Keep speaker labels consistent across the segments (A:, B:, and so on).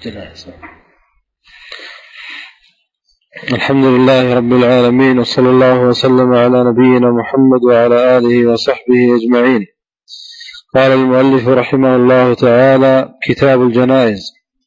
A: الجنائز. الحمد لله رب العالمين، وصلى الله وسلم على نبينا محمد وعلى آله وصحبه أجمعين. قال المؤلف رحمه الله تعالى: كتاب الجنائز.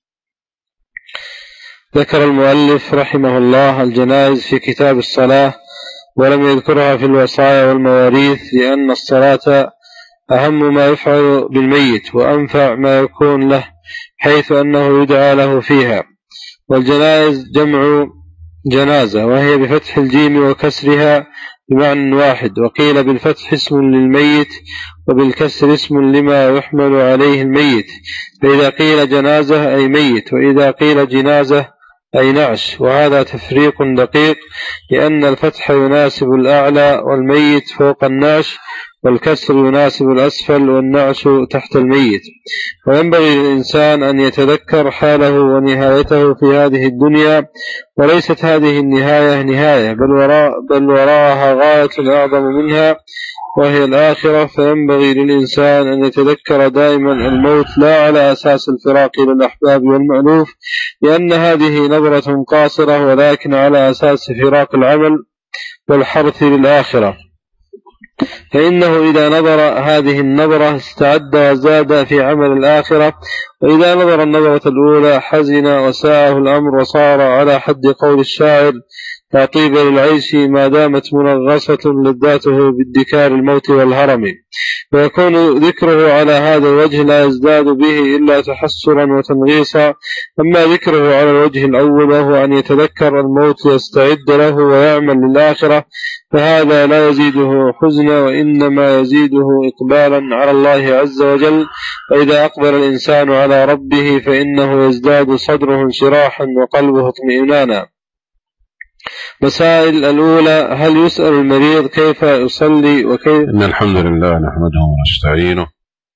A: ذكر المؤلف رحمه الله الجنائز في كتاب الصلاة، ولم يذكرها في الوصايا والمواريث، لأن الصلاة أهم ما يفعل بالميت وأنفع ما يكون له، حيث أنه يدعى له فيها. والجنائز جمع جنازة، وهي بفتح الجيم وكسرها بمعنى واحد، وقيل بالفتح اسم للميت، وبالكسر اسم لما يحمل عليه الميت، فإذا قيل جنازة أي ميت، وإذا قيل جنازة أي نعش. وهذا تفريق دقيق، لأن الفتح يناسب الأعلى والميت فوق النعش، والكسر يناسب الأسفل والنعش تحت الميت. وينبغي للإنسان أن يتذكر حاله ونهايته في هذه الدنيا، وليست هذه النهاية نهاية، بل وراءها غاية أعظم منها، وهي الآخرة. فينبغي للإنسان أن يتذكر دائما الموت، لا على أساس الفراق للأحباب والمألوف، لأن هذه نظرة قاصرة، ولكن على أساس فراق العمل والحرث للآخرة. فإنه إذا نظر هذه النظرة استعد وزاد في عمل الآخرة، وإذا نظر النظرة الأولى حزن وساءه الأمر، وصار على حد قول الشاعر: لا طيب للعيش ما دامت منغصة لذاته بادكار الموت والهرم. ويكون ذكره على هذا الوجه لا يزداد به إلا تحسرا وتنغيصا. أما ذكره على الوجه الأول، وهو أن يتذكر الموت يستعد له ويعمل للآخرة، فهذا لا يزيده حزنا، وإنما يزيده إقبالا على الله عز وجل. وإذا أقبل الإنسان على ربه فإنه يزداد صدره انشراحا وقلبه اطمئنانا. مسائل الأولى: هل يسأل المريض كيف يصلي وكيف؟
B: إن الحمد لله نحمده ونستعينه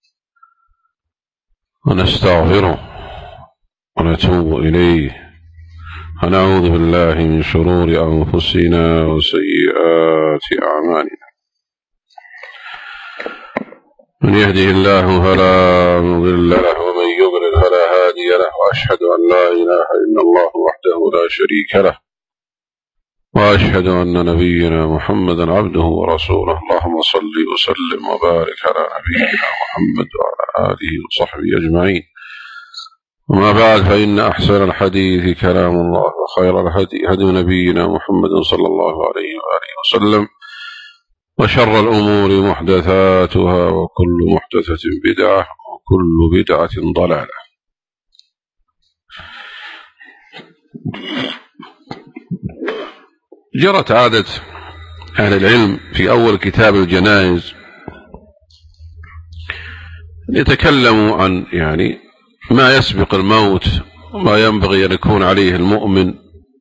B: ونستغفره ونتوب إليه، ونعوذ بالله من شرور أنفسنا وسيئات أعمالنا. من يهده الله فلا مضل له، ومن يضلل فلا هادي له، وأشهد أن لا إله إلا الله وحده لا شريك له، وأشهد أن نبينا محمدا عبده ورسوله. اللهم صل وسلم وبارك على نبينا محمد وعلى آله وصحبه أجمعين. وما بعد، فإن أحسن الحديث كلام الله، وخير الهدي هدي نبينا محمد صلى الله عليه وآله وسلم، وشر الأمور محدثاتها، وكل محدثة بدعة، وكل بدعة ضلالة. جرت عادة أهل العلم في أول كتاب الجنائز يتكلموا عن ما يسبق الموت، وما ينبغي أن يكون عليه المؤمن.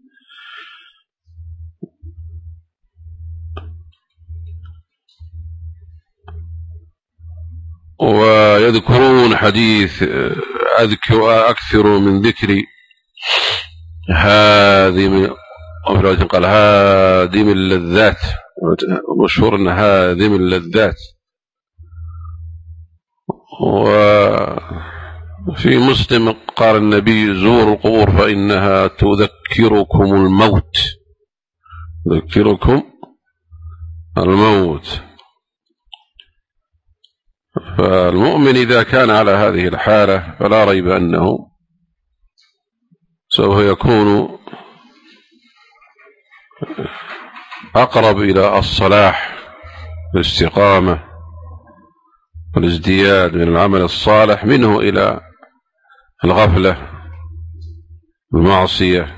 B: ويذكرون حديث أكثر من ذكر هادم اللذات، مشهور أن هادم اللذات. وفي مسلم قال النبي: زوروا القبور فإنها تذكركم الموت، تذكركم الموت. فالمؤمن إذا كان على هذه الحالة فلا ريب أنه سوف يكون أقرب إلى الصلاح والاستقامة والازدياد من العمل الصالح منه إلى الغفلة والمعصية.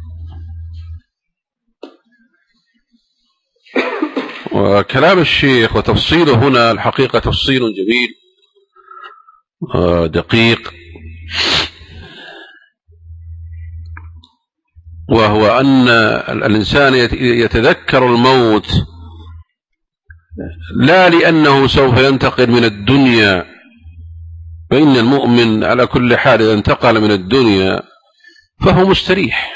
B: وكلام الشيخ وتفصيله هنا الحقيقة تفصيل جميل دقيق، وهو أن الإنسان يتذكر الموت لا لأنه سوف ينتقل من الدنيا، فإن المؤمن على كل حال إذا انتقل من الدنيا فهو مستريح،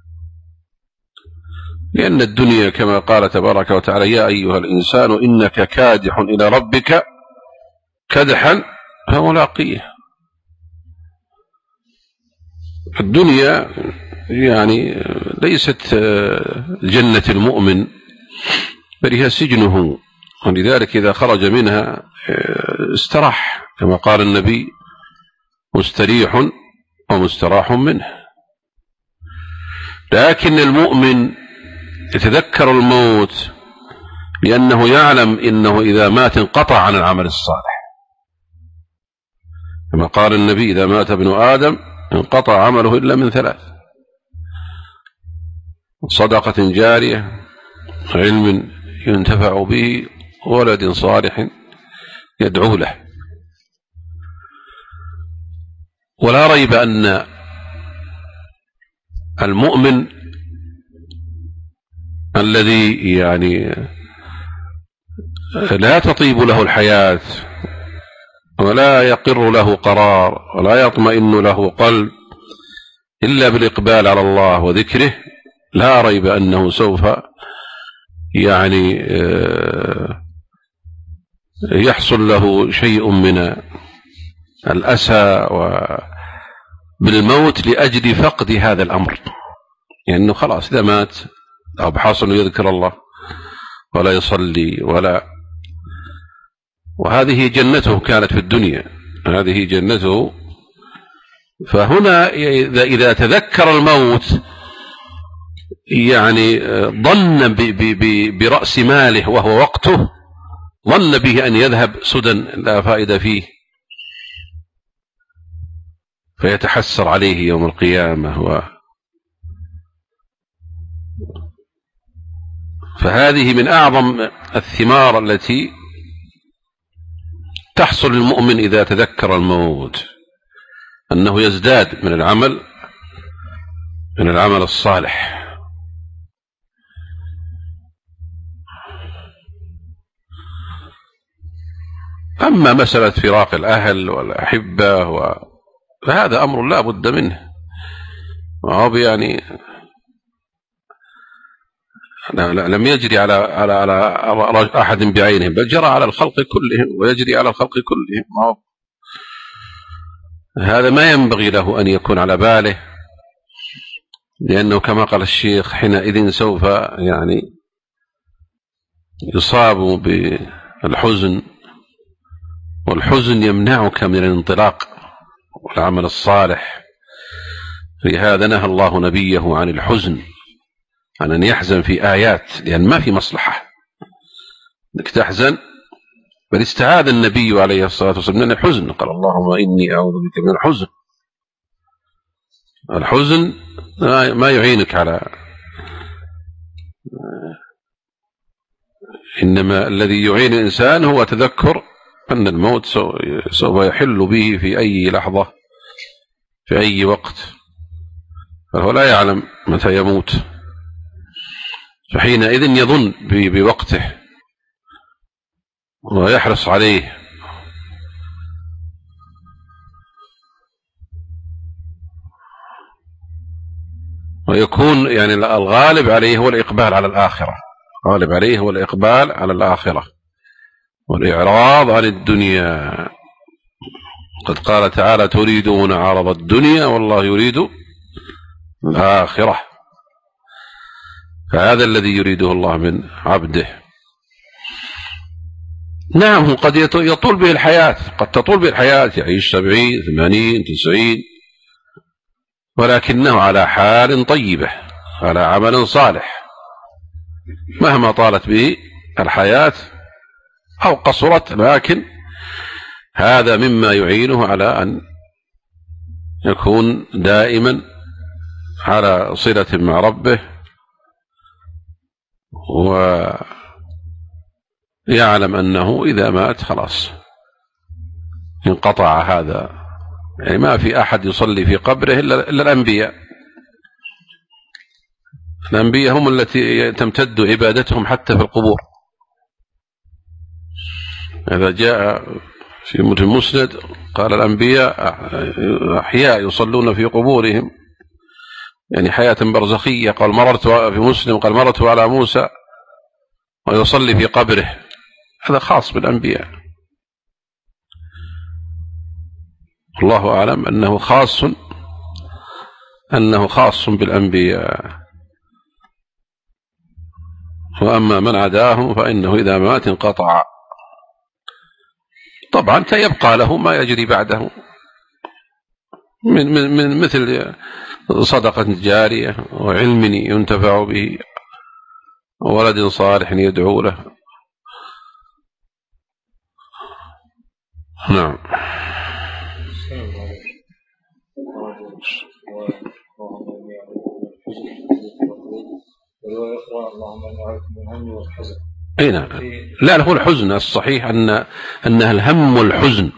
B: لأن الدنيا كما قال تبارك وتعالى: يا أيها الإنسان إنك كادح إلى ربك كدحا فملاقيه. الدنيا يعني ليست جنة المؤمن، بل هي سجنه، ولذلك إذا خرج منها استراح، كما قال النبي: مستريح ومستراح منه. لكن المؤمن يتذكر الموت لأنه يعلم إنه إذا مات انقطع عن العمل الصالح، كما قال النبي: إذا مات ابن آدم انقطع عمله إلا من ثلاث: صدقة جارية، علم ينتفع به، ولد صالح يدعو له. ولا ريب أن المؤمن الذي يعني لا تطيب له الحياة ولا يقر له قرار ولا يطمئن له قلب إلا بالإقبال على الله وذكره، لا ريب أنه سوف يعني يحصل له شيء من الأسى بالموت لأجل فقد هذا الأمر، لأنه يعني خلاص إذا مات أو بحاصل يذكر الله ولا يصلي وهذه جنته كانت في الدنيا، هذه جنته. فهنا إذا تذكر الموت يعني ظن برأس ماله وهو وقته، ظن به أن يذهب سدى لا فائدة فيه، فيتحسر عليه يوم القيامة. فهذه من أعظم الثمار التي تحصل للمؤمن إذا تذكر الموت، أنه يزداد من العمل الصالح. أما مسألة فراق الأهل والأحبة فهذا أمر لا بد منه، وهو يعني لم يجري على أحد بعينه، بل جرى على الخلق كلهم ويجري على الخلق كلهم. هذا ما ينبغي له أن يكون على باله، لأنه كما قال الشيخ: حينئذ سوف يعني يصاب بالحزن، والحزن يمنعك من الانطلاق والعمل الصالح. لهذا نهى الله نبيه عن الحزن، عن أن يحزن في آيات، لأن ما في مصلحة أنك تحزن، بل استعاذ النبي عليه الصلاة والسلام من الحزن، قال: اللهم إني أعوذ بك من الحزن. الحزن ما يعينك على، إنما الذي يعين الإنسان هو تذكر أن الموت سوف يحل به في أي لحظة في أي وقت، فهو لا يعلم متى يموت، فحينئذ يظن بوقته ويحرص عليه. ويكون يعني الغالب عليه هو الإقبال على الآخرة، غالب عليه هو الإقبال على الآخرة والإعراض عن الدنيا. قد قال تعالى: تريدون عرض الدنيا والله يريد الآخرة. فهذا الذي يريده الله من عبده. نعم، قد يطول به الحياة، قد تطول به الحياة، يعيش 70 80 90، ولكنه على حال طيبة، على عمل صالح، مهما طالت به الحياة أو قصرت، لكن هذا مما يعينه على أن يكون دائما على صلة مع ربه، ويعلم أنه إذا مات خلاص انقطع هذا، يعني ما في أحد يصلي في قبره إلا الأنبياء. الأنبياء هم التي تمتد عبادتهم حتى في القبور. هذا جاء في المسند قال: الأنبياء أحياء يصلون في قبورهم، يعني حياة برزخية. قال مررت في مسلم قال: مررت على موسى ويصلي في قبره. هذا خاص بالأنبياء، الله أعلم أنه خاص أنه خاص بالأنبياء، وأما من عداهم فإنه إذا مات انقطع. طبعا يبقى له ما يجري بعده من مثل صدقة جارية وعلم ينتفع به وولد صالح يدعو له. نعم. نعم. لا هو الحزن الصحيح أنها الهم والحزن،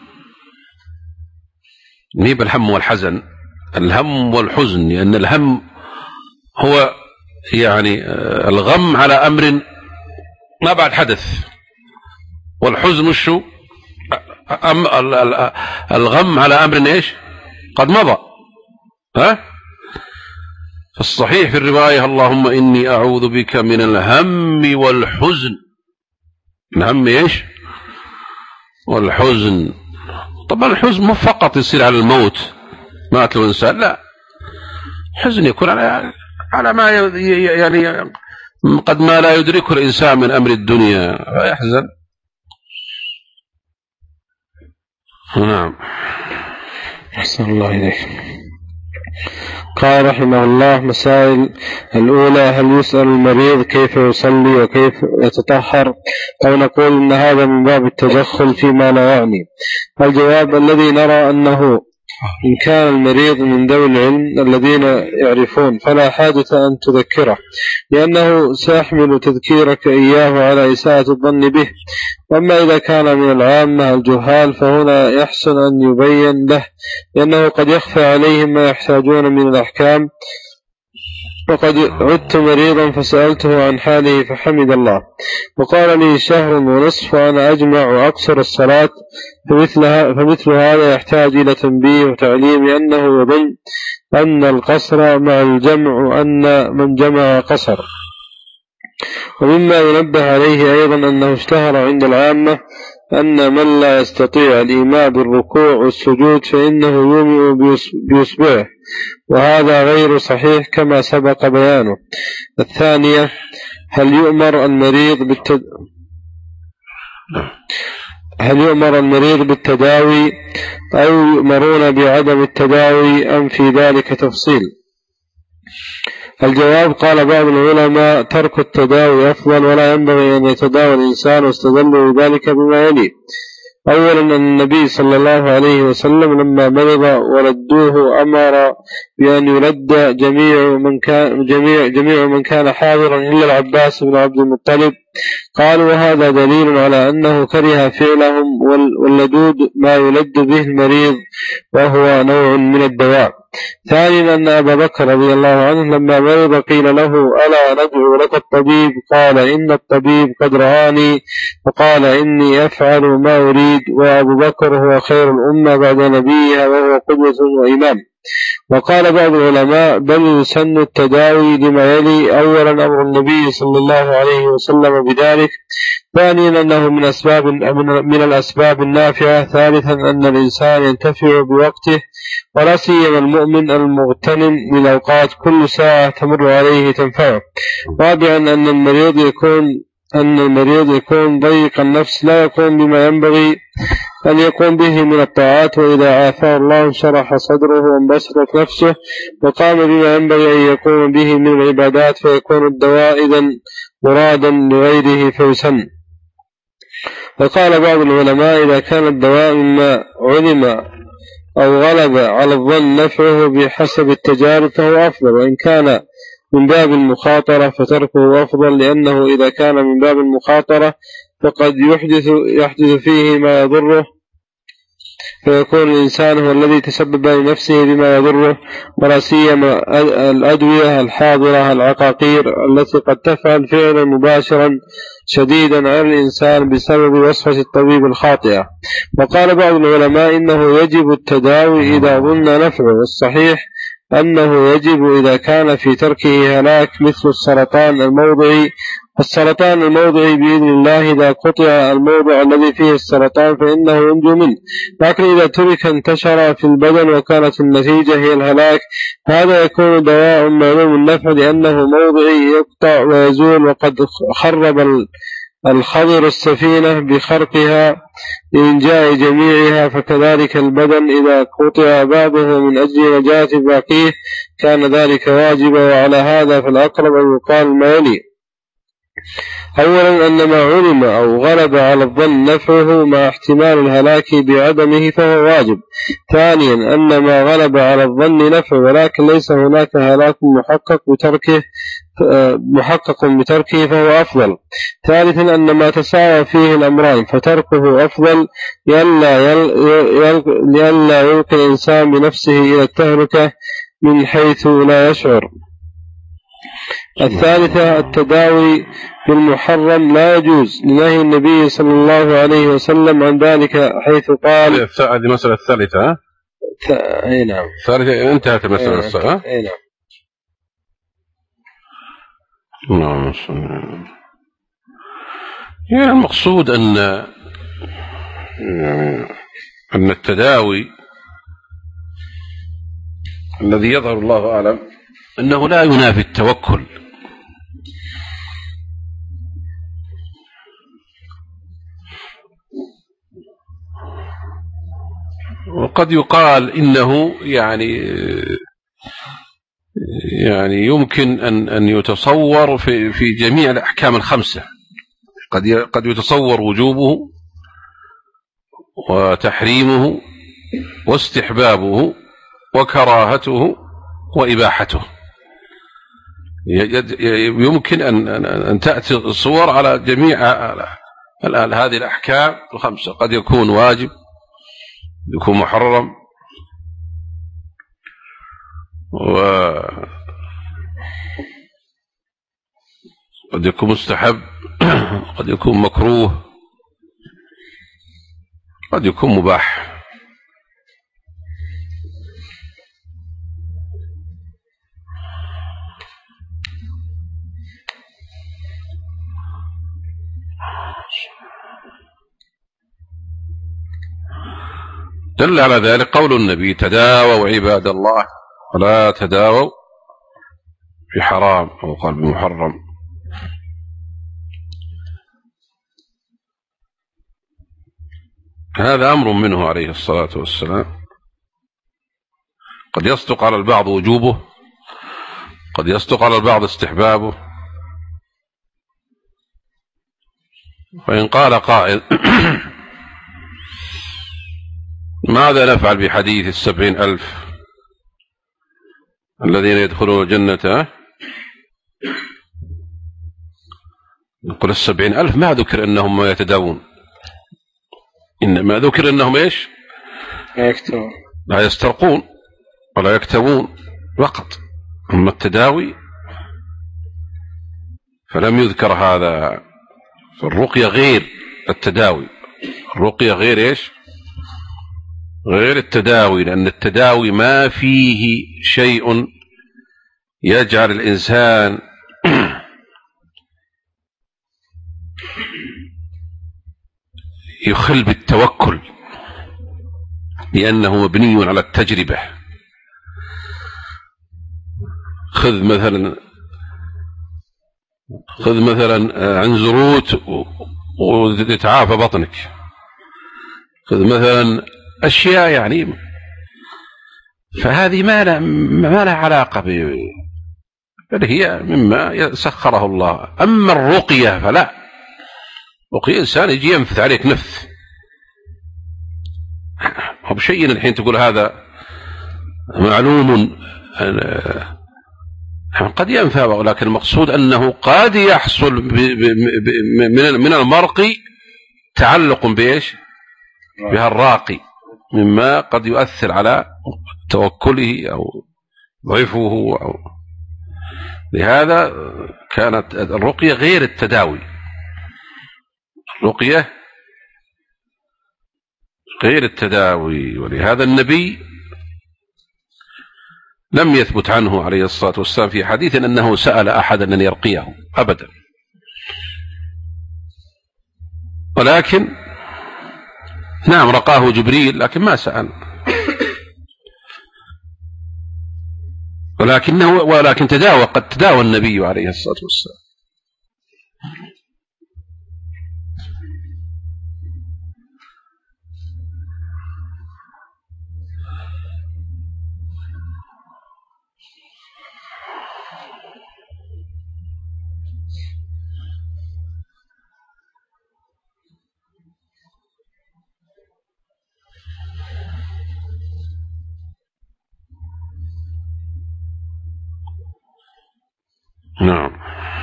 B: نيب الهم والحزن، الهم والحزن، لأن الهم هو يعني الغم على أمر ما بعد حدث، والحزن شو الغم على أمر إيش قد مضى. فالصحيح في الرواية اللهم إني أعوذ بك من الهم والحزن. الهم إيش والحزن. طبعا الحزن مو فقط يصير على الموت، مات له إنسان، لا، حزن يكون على ما يعني قد ما لا يدركه الإنسان من أمر الدنيا فيحزن. نعم.
A: أحسن الله إليك. قال رحمه الله: مسائل. الأولى: هل يسأل المريض كيف يصلي وكيف يتطهر، أو نقول إن هذا من باب التدخل فيما لا يعني؟ الجواب: الذي نرى أنه إن كان المريض من ذوي العلم الذين يعرفون فلا حاجة أن تذكره، لأنه سيحمل تذكيرك إياه على إساءة الظن به. وأما إذا كان من العامة الجهال فهنا يحسن أن يبين له، لأنه قد يخفى عليهم ما يحتاجون من الأحكام. وقد عدت مريضا فسألته عن حاله فحمد الله، وقال لي 1.5 شهر وأنا أجمع وأقصر الصلاة، فمثل هذا يحتاج إلى تنبيه وتعليم، لأنه يظن أن القصر مع الجمع أن من جمع قصر. ومما ينبه عليه أيضا أنه اشتهر عند العامة أن من لا يستطيع الإيماء بالركوع والسجود فإنه يومئ بإصبعه، وهذا غير صحيح كما سبق بيانه. الثانية: هل يؤمر المريض بالتداوي أو يؤمرون بعدم التداوي أم في ذلك تفصيل؟ الجواب: قال بعض العلماء: ترك التداوي أفضل، ولا ينبغي أن يتداوى الإنسان، واستدلوا بذلك بما يلي. أولا أن النبي صلى الله عليه وسلم لما مرض وردوه أمر بأن يرد جميع من كان حاضرا إلا العباس بن عبد المطلب. قالوا: وهذا دليل على أنه كره فعلهم واللدود ما يلد به المريض، وهو نوع من الدواء. ثانيا أن أبا بكر رضي الله عنه لما مرض قيل له: ألا ندعو لك الطبيب؟ قال: إن الطبيب قد رآني وقال إني أفعل ما أريد. وأبو بكر هو خير الأمة بعد نبيها، وهو قدوة وإمام. وقال بعض العلماء: بل يسن التداوي لما يلي. أولا أمر النبي صلى الله عليه وسلم بذلك. ثانيا أنه من الأسباب النافعة. ثالثا أن الإنسان ينتفع بوقته، ولا سيما المؤمن المغتنم للأوقات، كل ساعة تمر عليه تنفعه. رابعا أن المريض يكون ضيق النفس، لا يقوم بما ينبغي أن يقوم به من الطاعات، وإذا عافاه الله شرح صدره وانبسطت نفسه وقام بما ينبغي أن يقوم به من العبادات، فيكون الدواء إذن مرادا لغيره فيسن. وقال بعض العلماء: إذا كان الدواء مما علم أو غلب على الظن نفعه بحسب التجارب فهو أفضل، وإن كان من باب المخاطرة فتركه أفضل، لأنه إذا كان من باب المخاطرة فقد يحدث فيه ما يضره، فيكون الإنسان هو الذي تسبب لنفسه بما يضره، ولا سيما الأدوية الحاضرة العقاقير التي قد تفعل فعلا مباشرا شديدا على الإنسان بسبب وصفة الطبيب الخاطئة. وقال بعض العلماء: إنه يجب التداوي إذا ظن نفعه، والصحيح أنه يجب إذا كان في تركه هلاك مثل السرطان الموضعي السرطان الموضعي بإذن الله إذا قطع الموضع الذي فيه السرطان فإنه ينجو منه، لكن إذا ترك انتشر في البدن وكانت النتيجة هي الهلاك هذا يكون دواء معلوم النفع لأنه موضعي يقطع ويزول، وقد خرب الخضر السفينة بخرقها لإنجاء جميعها، فكذلك البدن إذا قطع بعضه من أجل نجاة باقيه كان ذلك واجبا. وعلى هذا فالأقرب أن يقال ما يلي: أولا أن ما علم أو غلب على الظن نفعه مع احتمال الهلاك بعدمه فهو واجب. ثانيا أن ما غلب على الظن نفعه ولكن ليس هناك هلاك محقق بتركه فهو أفضل. ثالثا أن ما تساوى فيه الأمران فتركه أفضل لئلا يلقي الإنسان بنفسه إلى التهلكة من حيث لا يشعر. الثالثة التداوي بالمحرم لا يجوز لنهي النبي صلى الله عليه وسلم عن ذلك حيث قال.
B: هذه المسألة الثالثة.
A: أي نعم.
B: الثالثة انتهت المسألة الثالثة.
A: أي نعم.
B: نعم. يعني المقصود أن التداوي الذي يظهر الله أعلم أنه لا ينافي التوكل، وقد يقال إنه يعني يمكن أن يتصور في جميع الأحكام الخمسة، قد يتصور وجوبه وتحريمه واستحبابه وكراهته وإباحته. يمكن أن تأتي الصور على جميع هذه الأحكام الخمسة، قد يكون واجب، يكون محرم، وقد يكون مستحب، قد يكون مكروه، قد يكون مباح. دل على ذلك قول النبي: تداووا عباد الله ولا تداووا بحرام، أو قال بمحرم. هذا أمر منه عليه الصلاة والسلام، قد يصدق على البعض وجوبه، قد يصدق على البعض استحبابه. فإن قال قائل: ماذا نفعل بحديث 70,000 الذين يدخلون الجنة؟ نقول 70,000 ما ذكر أنهم يتداوون، إنما ذكر أنهم إيش؟ لا يسترقون ولا يكتوون فقط. أما التداوي فلم يذكر هذا. الرقية غير التداوي، الرقية غير إيش؟ غير التداوي، لأن التداوي ما فيه شيء يجعل الإنسان يخل بالتوكل، لأنه مبني على التجربة. خذ مثلا عنزروت وتتعافى بطنك، خذ مثلا أشياء يعني، فهذه ما لها علاقة بل هي مما سخره الله. أما الرقية فلا، رقية إنسان يجي ينفث عليك نفث، هو بشيء الحين تقول هذا معلوم قد ينفع، ولكن المقصود أنه قد يحصل من المرقي تعلق بإيش؟ بها الراقي، مما قد يؤثر على توكله أو ضعفه لهذا كانت الرقية غير التداوي، الرقية غير التداوي. ولهذا النبي لم يثبت عنه عليه الصلاة والسلام في حديث أنه سأل أحدا أن يرقيه أبدا، ولكن نعم رقاه جبريل لكن ما سأل، ولكن قد تداوى النبي عليه الصلاة والسلام. نعم.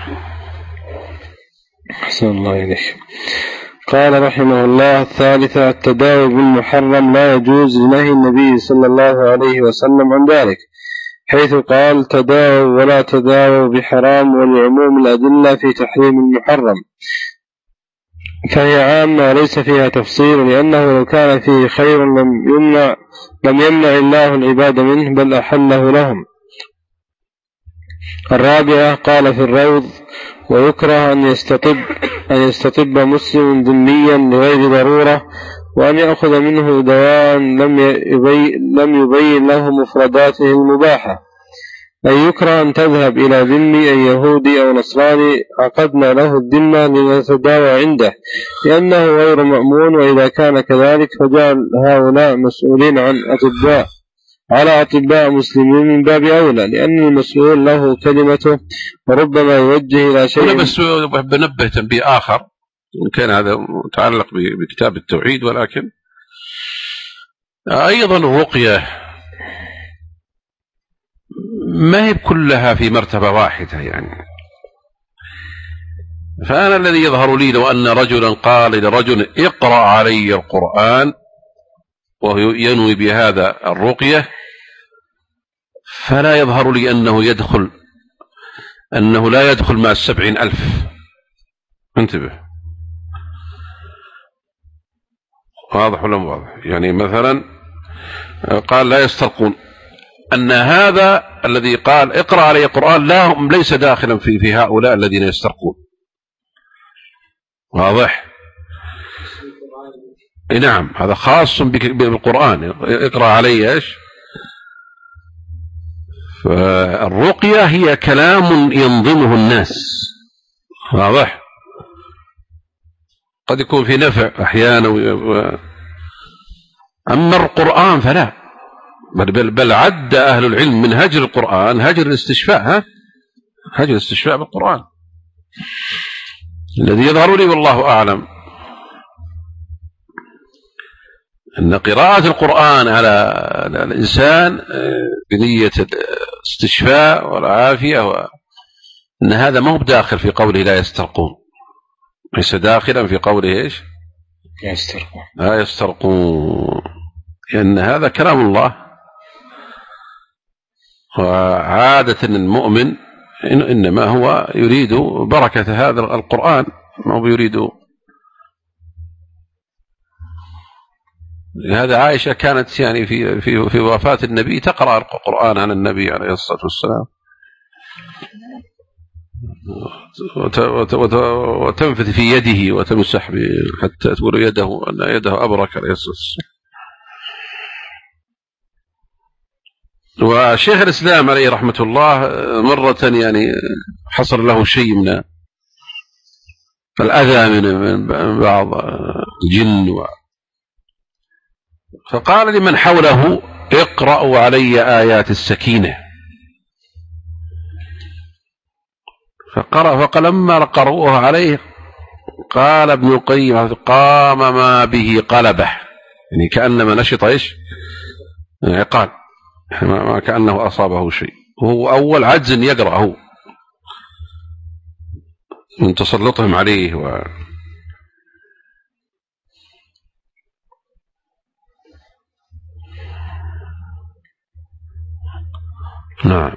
A: أحسن الله إليك. قال رحمه الله: الثالثة التداوي بالمحرم لا يجوز لنهي النبي صلى الله عليه وسلم عن ذلك، حيث قال: تداووا ولا تداووا بحرام، ولعموم الأدلة في تحريم المحرم، فهي عامة وليس فيها تفصيل، لأنه لو كان فيه خير لم يمنع الله العباد منه بل أحله لهم. الرابعة قال في الروض: ويكره أن يستطب مسلم ذميا لغير ضرورة، وأن يأخذ منه دواء لم يبين له مفرداته المباحة، أي يكره أن تذهب إلى ذمي أي يهودي أو نصراني عقدنا له الذمة لنتداوى عنده، لأنه غير مأمون، وإذا كان كذلك فجعل هؤلاء مسؤولين على أطباء مسلمين من باب أولى، لأن المسؤول له كلمته وربما يوجه إلى شيء.
B: أنا بس بنبه تنبيه آخر، إن كان هذا متعلق بكتاب التوحيد، ولكن أيضا الرقية ما هي كلها في مرتبة واحدة يعني. فأنا الذي يظهر لي لو أن رجلا قال لرجل اقرأ علي القرآن وهو ينوي بهذا الرقية، فلا يظهر لي أنه لا يدخل مع 70,000. انتبه، واضح ولا مو واضح؟ يعني مثلا قال لا يسترقون، أن هذا الذي قال اقرأ علي القرآن ليس داخلا في هؤلاء الذين يسترقون. واضح؟ نعم، هذا خاص بالقرآن، اقرأ علي ايش. فالرقية هي كلام ينظمه الناس، واضح، قد يكون في نفع أحيانا، أما القرآن فلا، بل عد أهل العلم من هجر القرآن هجر الاستشفاء، هجر الاستشفاء بالقرآن. الذي يظهر لي والله أعلم أن قراءة القرآن على الإنسان بنية الاستشفاء والعافية، أن هذا ما هو داخل في قوله لا يسترقون، ليس داخلا في قوله إيش لا يسترقون، لأن هذا كلام الله. وعادة المؤمن إنما هو يريد بركة هذا القرآن، ما هو يريد. لهذا عائشة كانت يعني في وفاة النبي تقرأ القرآن على النبي عليه الصلاة والسلام، وتنفث في يده وتمسح حتى تقول يده أن يده أبرك عليه الصلاة والسلام. وشيخ الإسلام عليه رحمة الله مرة يعني حصل له شيء من الأذى من بعض الجن، فقال لمن حوله اقرأوا علي آيات السكينة، فلما قرأوها عليه قال ابن القيم قام ما به قلبه، يعني كأنما نشط إيش عقال، ما كأنه أصابه شيء، وهو أول عجز يقرأ هو من تسلطهم عليه نعم.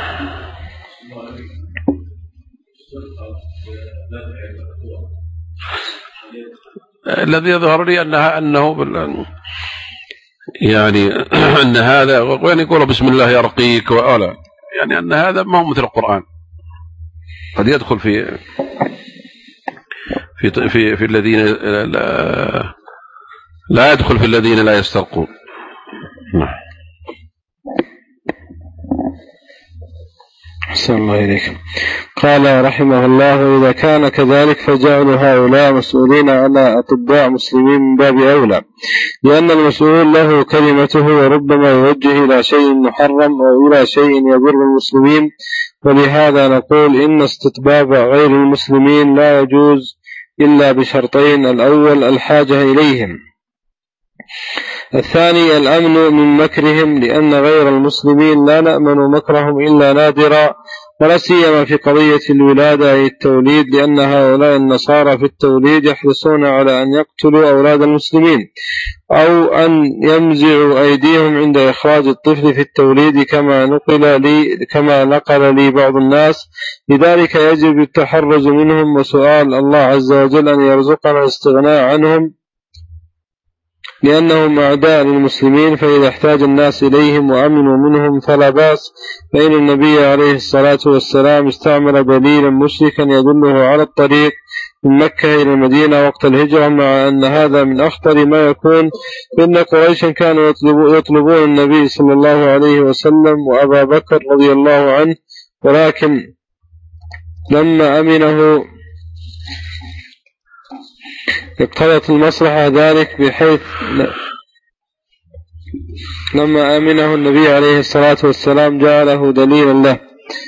B: الذي يظهر لي أنه يعني أن هذا، وين يقول بسم الله يرقيك وألا، يعني أن هذا ما هو مثل القرآن، قد يدخل في الذين لا يدخل في الذين لا يسترقون.
A: أحسن الله إليك. قال رحمه الله: وإذا كان كذلك فجعل هؤلاء مسؤولين على أطباء مسلمين من باب أولى، لأن المسؤول له كلمته، وربما يوجه إلى شيء محرم أو إلى شيء يضر المسلمين. ولهذا نقول إن استطباب غير المسلمين لا يجوز إلا بشرطين: الأول الحاجة إليهم، الثاني الأمن من مكرهم، لأن غير المسلمين لا نأمن مكرهم إلا نادرا، ولا سيما في قضية الولادة أي التوليد، لأن هؤلاء النصارى في التوليد يحرصون على أن يقتلوا أولاد المسلمين أو أن يمزعوا أيديهم عند إخراج الطفل في التوليد، كما نقل لي بعض الناس. لذلك يجب التحرز منهم وسؤال الله عز وجل أن يرزقنا الاستغناء عنهم، لأنهم أعداء للمسلمين، فإذا احتاج الناس إليهم وأمنوا منهم فلا بأس. فإن النبي عليه الصلاة والسلام استعمل دليلا مشركا يدله على الطريق من مكة إلى المدينة وقت الهجرة، مع أن هذا من أخطر ما يكون، فإن قريشا كانوا يطلبون النبي صلى الله عليه وسلم وأبا بكر رضي الله عنه، ولكن لما أمنه اقتضت المصلحة ذلك، بحيث لما أمنه النبي عليه الصلاة والسلام جعله دليلا له.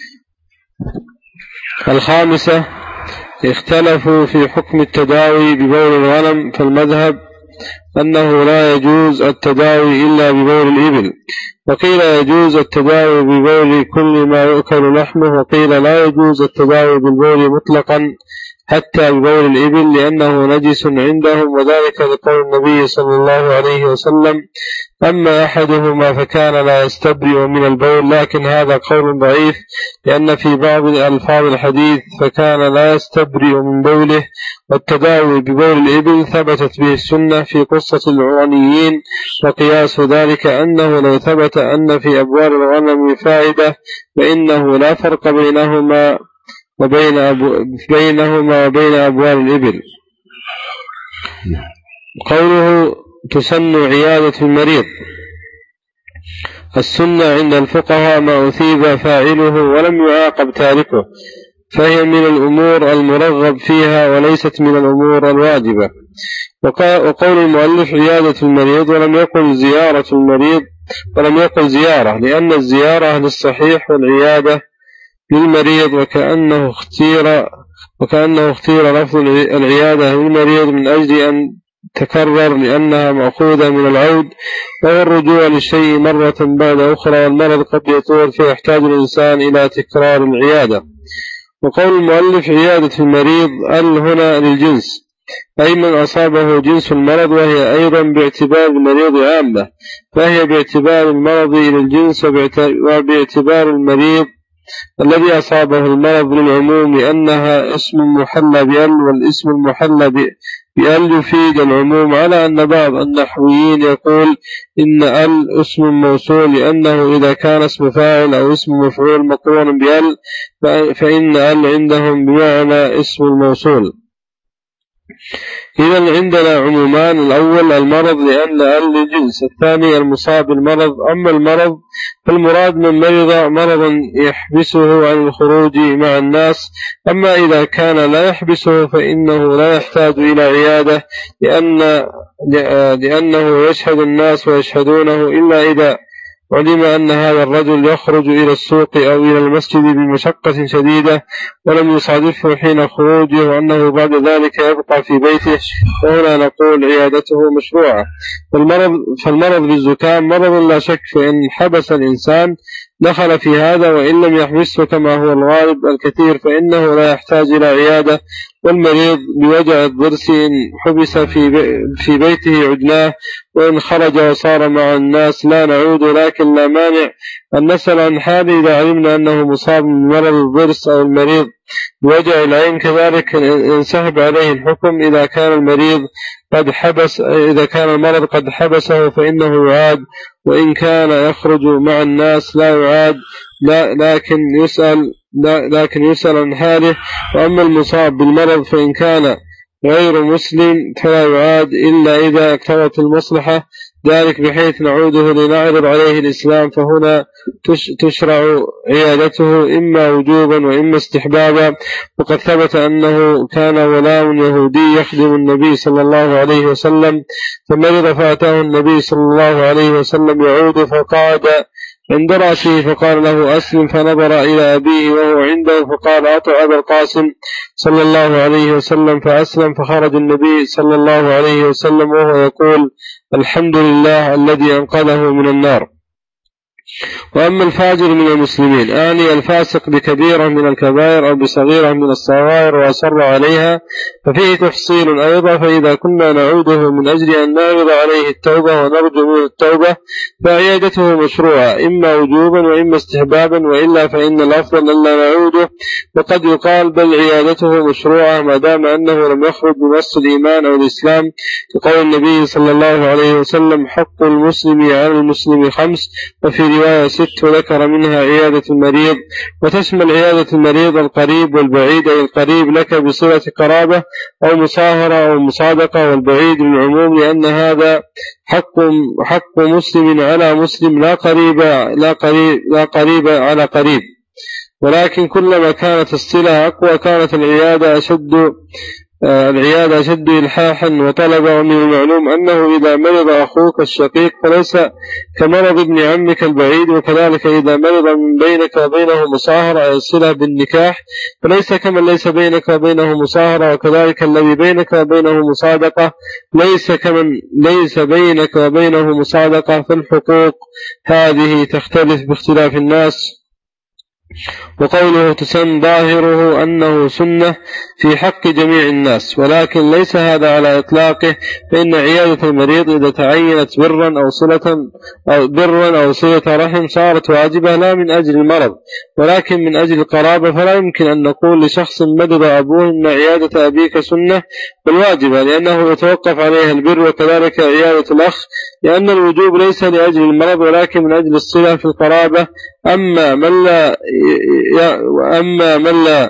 A: الخامسة اختلفوا في حكم التداوي ببول الغنم، فالمذهب أنه لا يجوز التداوي إلا ببول الإبل، وقيل يجوز التداوي ببول كل ما يؤكل لحمه، وقيل لا يجوز التداوي بالبول مطلقا حتى ببول الإبل لأنه نجس عندهم، وذلك لقول النبي صلى الله عليه وسلم: أما أحدهما فكان لا يستبرئ من البول، لكن هذا قول ضعيف، لأن في بعض ألفاظ الحديث فكان لا يستبرئ من بوله. والتداوي ببول الإبل ثبتت به السنة في قصة العرانيين، وقياس ذلك أنه لو ثبت أن في أبوال الغنم فائدة فإنه لا فرق بينهما وبين أبوال الإبل. قوله تسن عيادة المريض: السنة عند الفقهاء ما أثيب فاعله ولم يعاقب تاركه، فهي من الأمور المرغب فيها وليست من الأمور الواجبة. وقول المؤلف عيادة المريض ولم يقل زيارة المريض، ولم يقل زيارة، لأن الزيارة للصحيح والعيادة للمريض، وكأنه اختير لفظ العيادة للمريض من أجل أن تكرر، لأنها مأخوذة من العود، وهو الرجوع للشيء مرة بعد أخرى، والمرض قد يطول فيحتاج الإنسان إلى تكرار العيادة. وقول المؤلف عيادة المريض هنا للجنس، أي من أصابه جنس المرض، وهي أيضا باعتبار المريض عامة، فهي باعتبار المرض إلى الجنس وباعتبار المريض الذي أصابه المرض للعموم، لأنها اسم محلى بأل، والاسم المحلى بأل يفيد العموم، على أن بعض النحويين يقول إن أل اسم موصول، لأنه إذا كان اسم فاعل أو اسم مفعول مقرون بأل فإن أل عندهم بمعنى اسم الموصول. إذن عندنا عمومان: الأول المرض لأن أل للجنس، الثاني المصاب بالمرض. أما المرض فالمراد من مرض مرضا يحبسه عن الخروج مع الناس، أما إذا كان لا يحبسه فإنه لا يحتاج إلى عيادة، لأنه يشهد الناس ويشهدونه، إلا إذا علم أن هذا الرجل يخرج إلى السوق أو إلى المسجد بمشقة شديدة ولم يصادفه حين خروجه، وأنه بعد ذلك يبقى في بيته، وهنا نقول عيادته مشروعة. فالمرض بالزكام مرض لا شك، فإن حبس الإنسان دخل في هذا، وإن لم يحبسه كما هو الغالب الكثير فإنه لا يحتاج إلى عيادة. والمريض بوجع الضرس إن حبس في بيته عدناه، وإن خرج وصار مع الناس لا نعود، لكن لا مانع أن نسأل عن حاله إذا علمنا أنه مصاب من مرض الضرس أو المريض بوجع العين، كذلك ينسحب عليه الحكم إذا كان المرض قد حبسه فإنه يعاد، وإن كان يخرج مع الناس لا يعاد، لكن يسأل عن حاله. وأما المصاب بالمرض فإن كان غير مسلم فلا يعاد إلا إذا اقتضت المصلحة ذلك بحيث نعوده لنعرض عليه الإسلام، فهنا تشرع عيادته إما وجوبا وإما استحبابا. وقد ثبت أنه كان غلام يهودي يخدم النبي صلى الله عليه وسلم فمرض فأتاه النبي صلى الله عليه وسلم يعود فقعد عند رأسه فقال له أسلم، فنظر إلى أبيه وهو عنده فقال أطع أبا القاسم صلى الله عليه وسلم فأسلم. فخرج النبي صلى الله عليه وسلم وهو يقول الحمد لله الذي أنقذه من النار. وأما الفاجر من المسلمين أعني الفاسق بكبيرة من الكبائر أو بصغيرة من الصغائر وأصر عليها ففيه تفصيل أيضا. فإذا كنا نعوده من أجل أن نعرض عليه التوبة ونرجو منه التوبة فعيادته مشروعة إما وجوبا وإما استحبابا، وإلا فإن الأفضل ألا نعوده. وقد يقال بل عيادته مشروعة ما دام أنه لم يخرج بنص الإيمان أو الإسلام، كقول النبي صلى الله عليه وسلم حق المسلم على المسلم 5، وفي رواية 6 وذكر منها عيادة المريض. وتشمل عيادة المريض القريب والبعيد، أي القريب لك بصلة قرابة أو مصاهرة أو مصادقة، والبعيد بالعموم لأن هذا حق مسلم على مسلم لا قريب على قريب. ولكن كلما كانت الصلة أقوى كانت العيادة أشد إلحاحا وطلبا. ومن المعلوم أنه إذا مرض أخوك الشقيق فليس كمرض ابن عمك البعيد، وكذلك إذا مرض من بينك وبينه مصاهرة أي صلة بالنكاح فليس كمن ليس بينك وبينه مصاهرة، وكذلك الذي بينك وبينه مصادقة ليس كمن ليس بينك وبينه مصادقة. فالحقوق هذه تختلف باختلاف الناس. وقوله تسن ظاهره أنه سنة في حق جميع الناس، ولكن ليس هذا على إطلاقه، فإن عيادة المريض إذا تعينت برا أو صلة رحم صارت واجبة لا من أجل المرض ولكن من أجل القرابة. فلا يمكن أن نقول لشخص مرض أبوه إن عيادة أبيك سنة بل واجبة لأنه يتوقف عليها البر، وكذلك عيادة الأخ لأن الوجوب ليس لأجل المرض ولكن من أجل الصلة في القرابة. أما من لا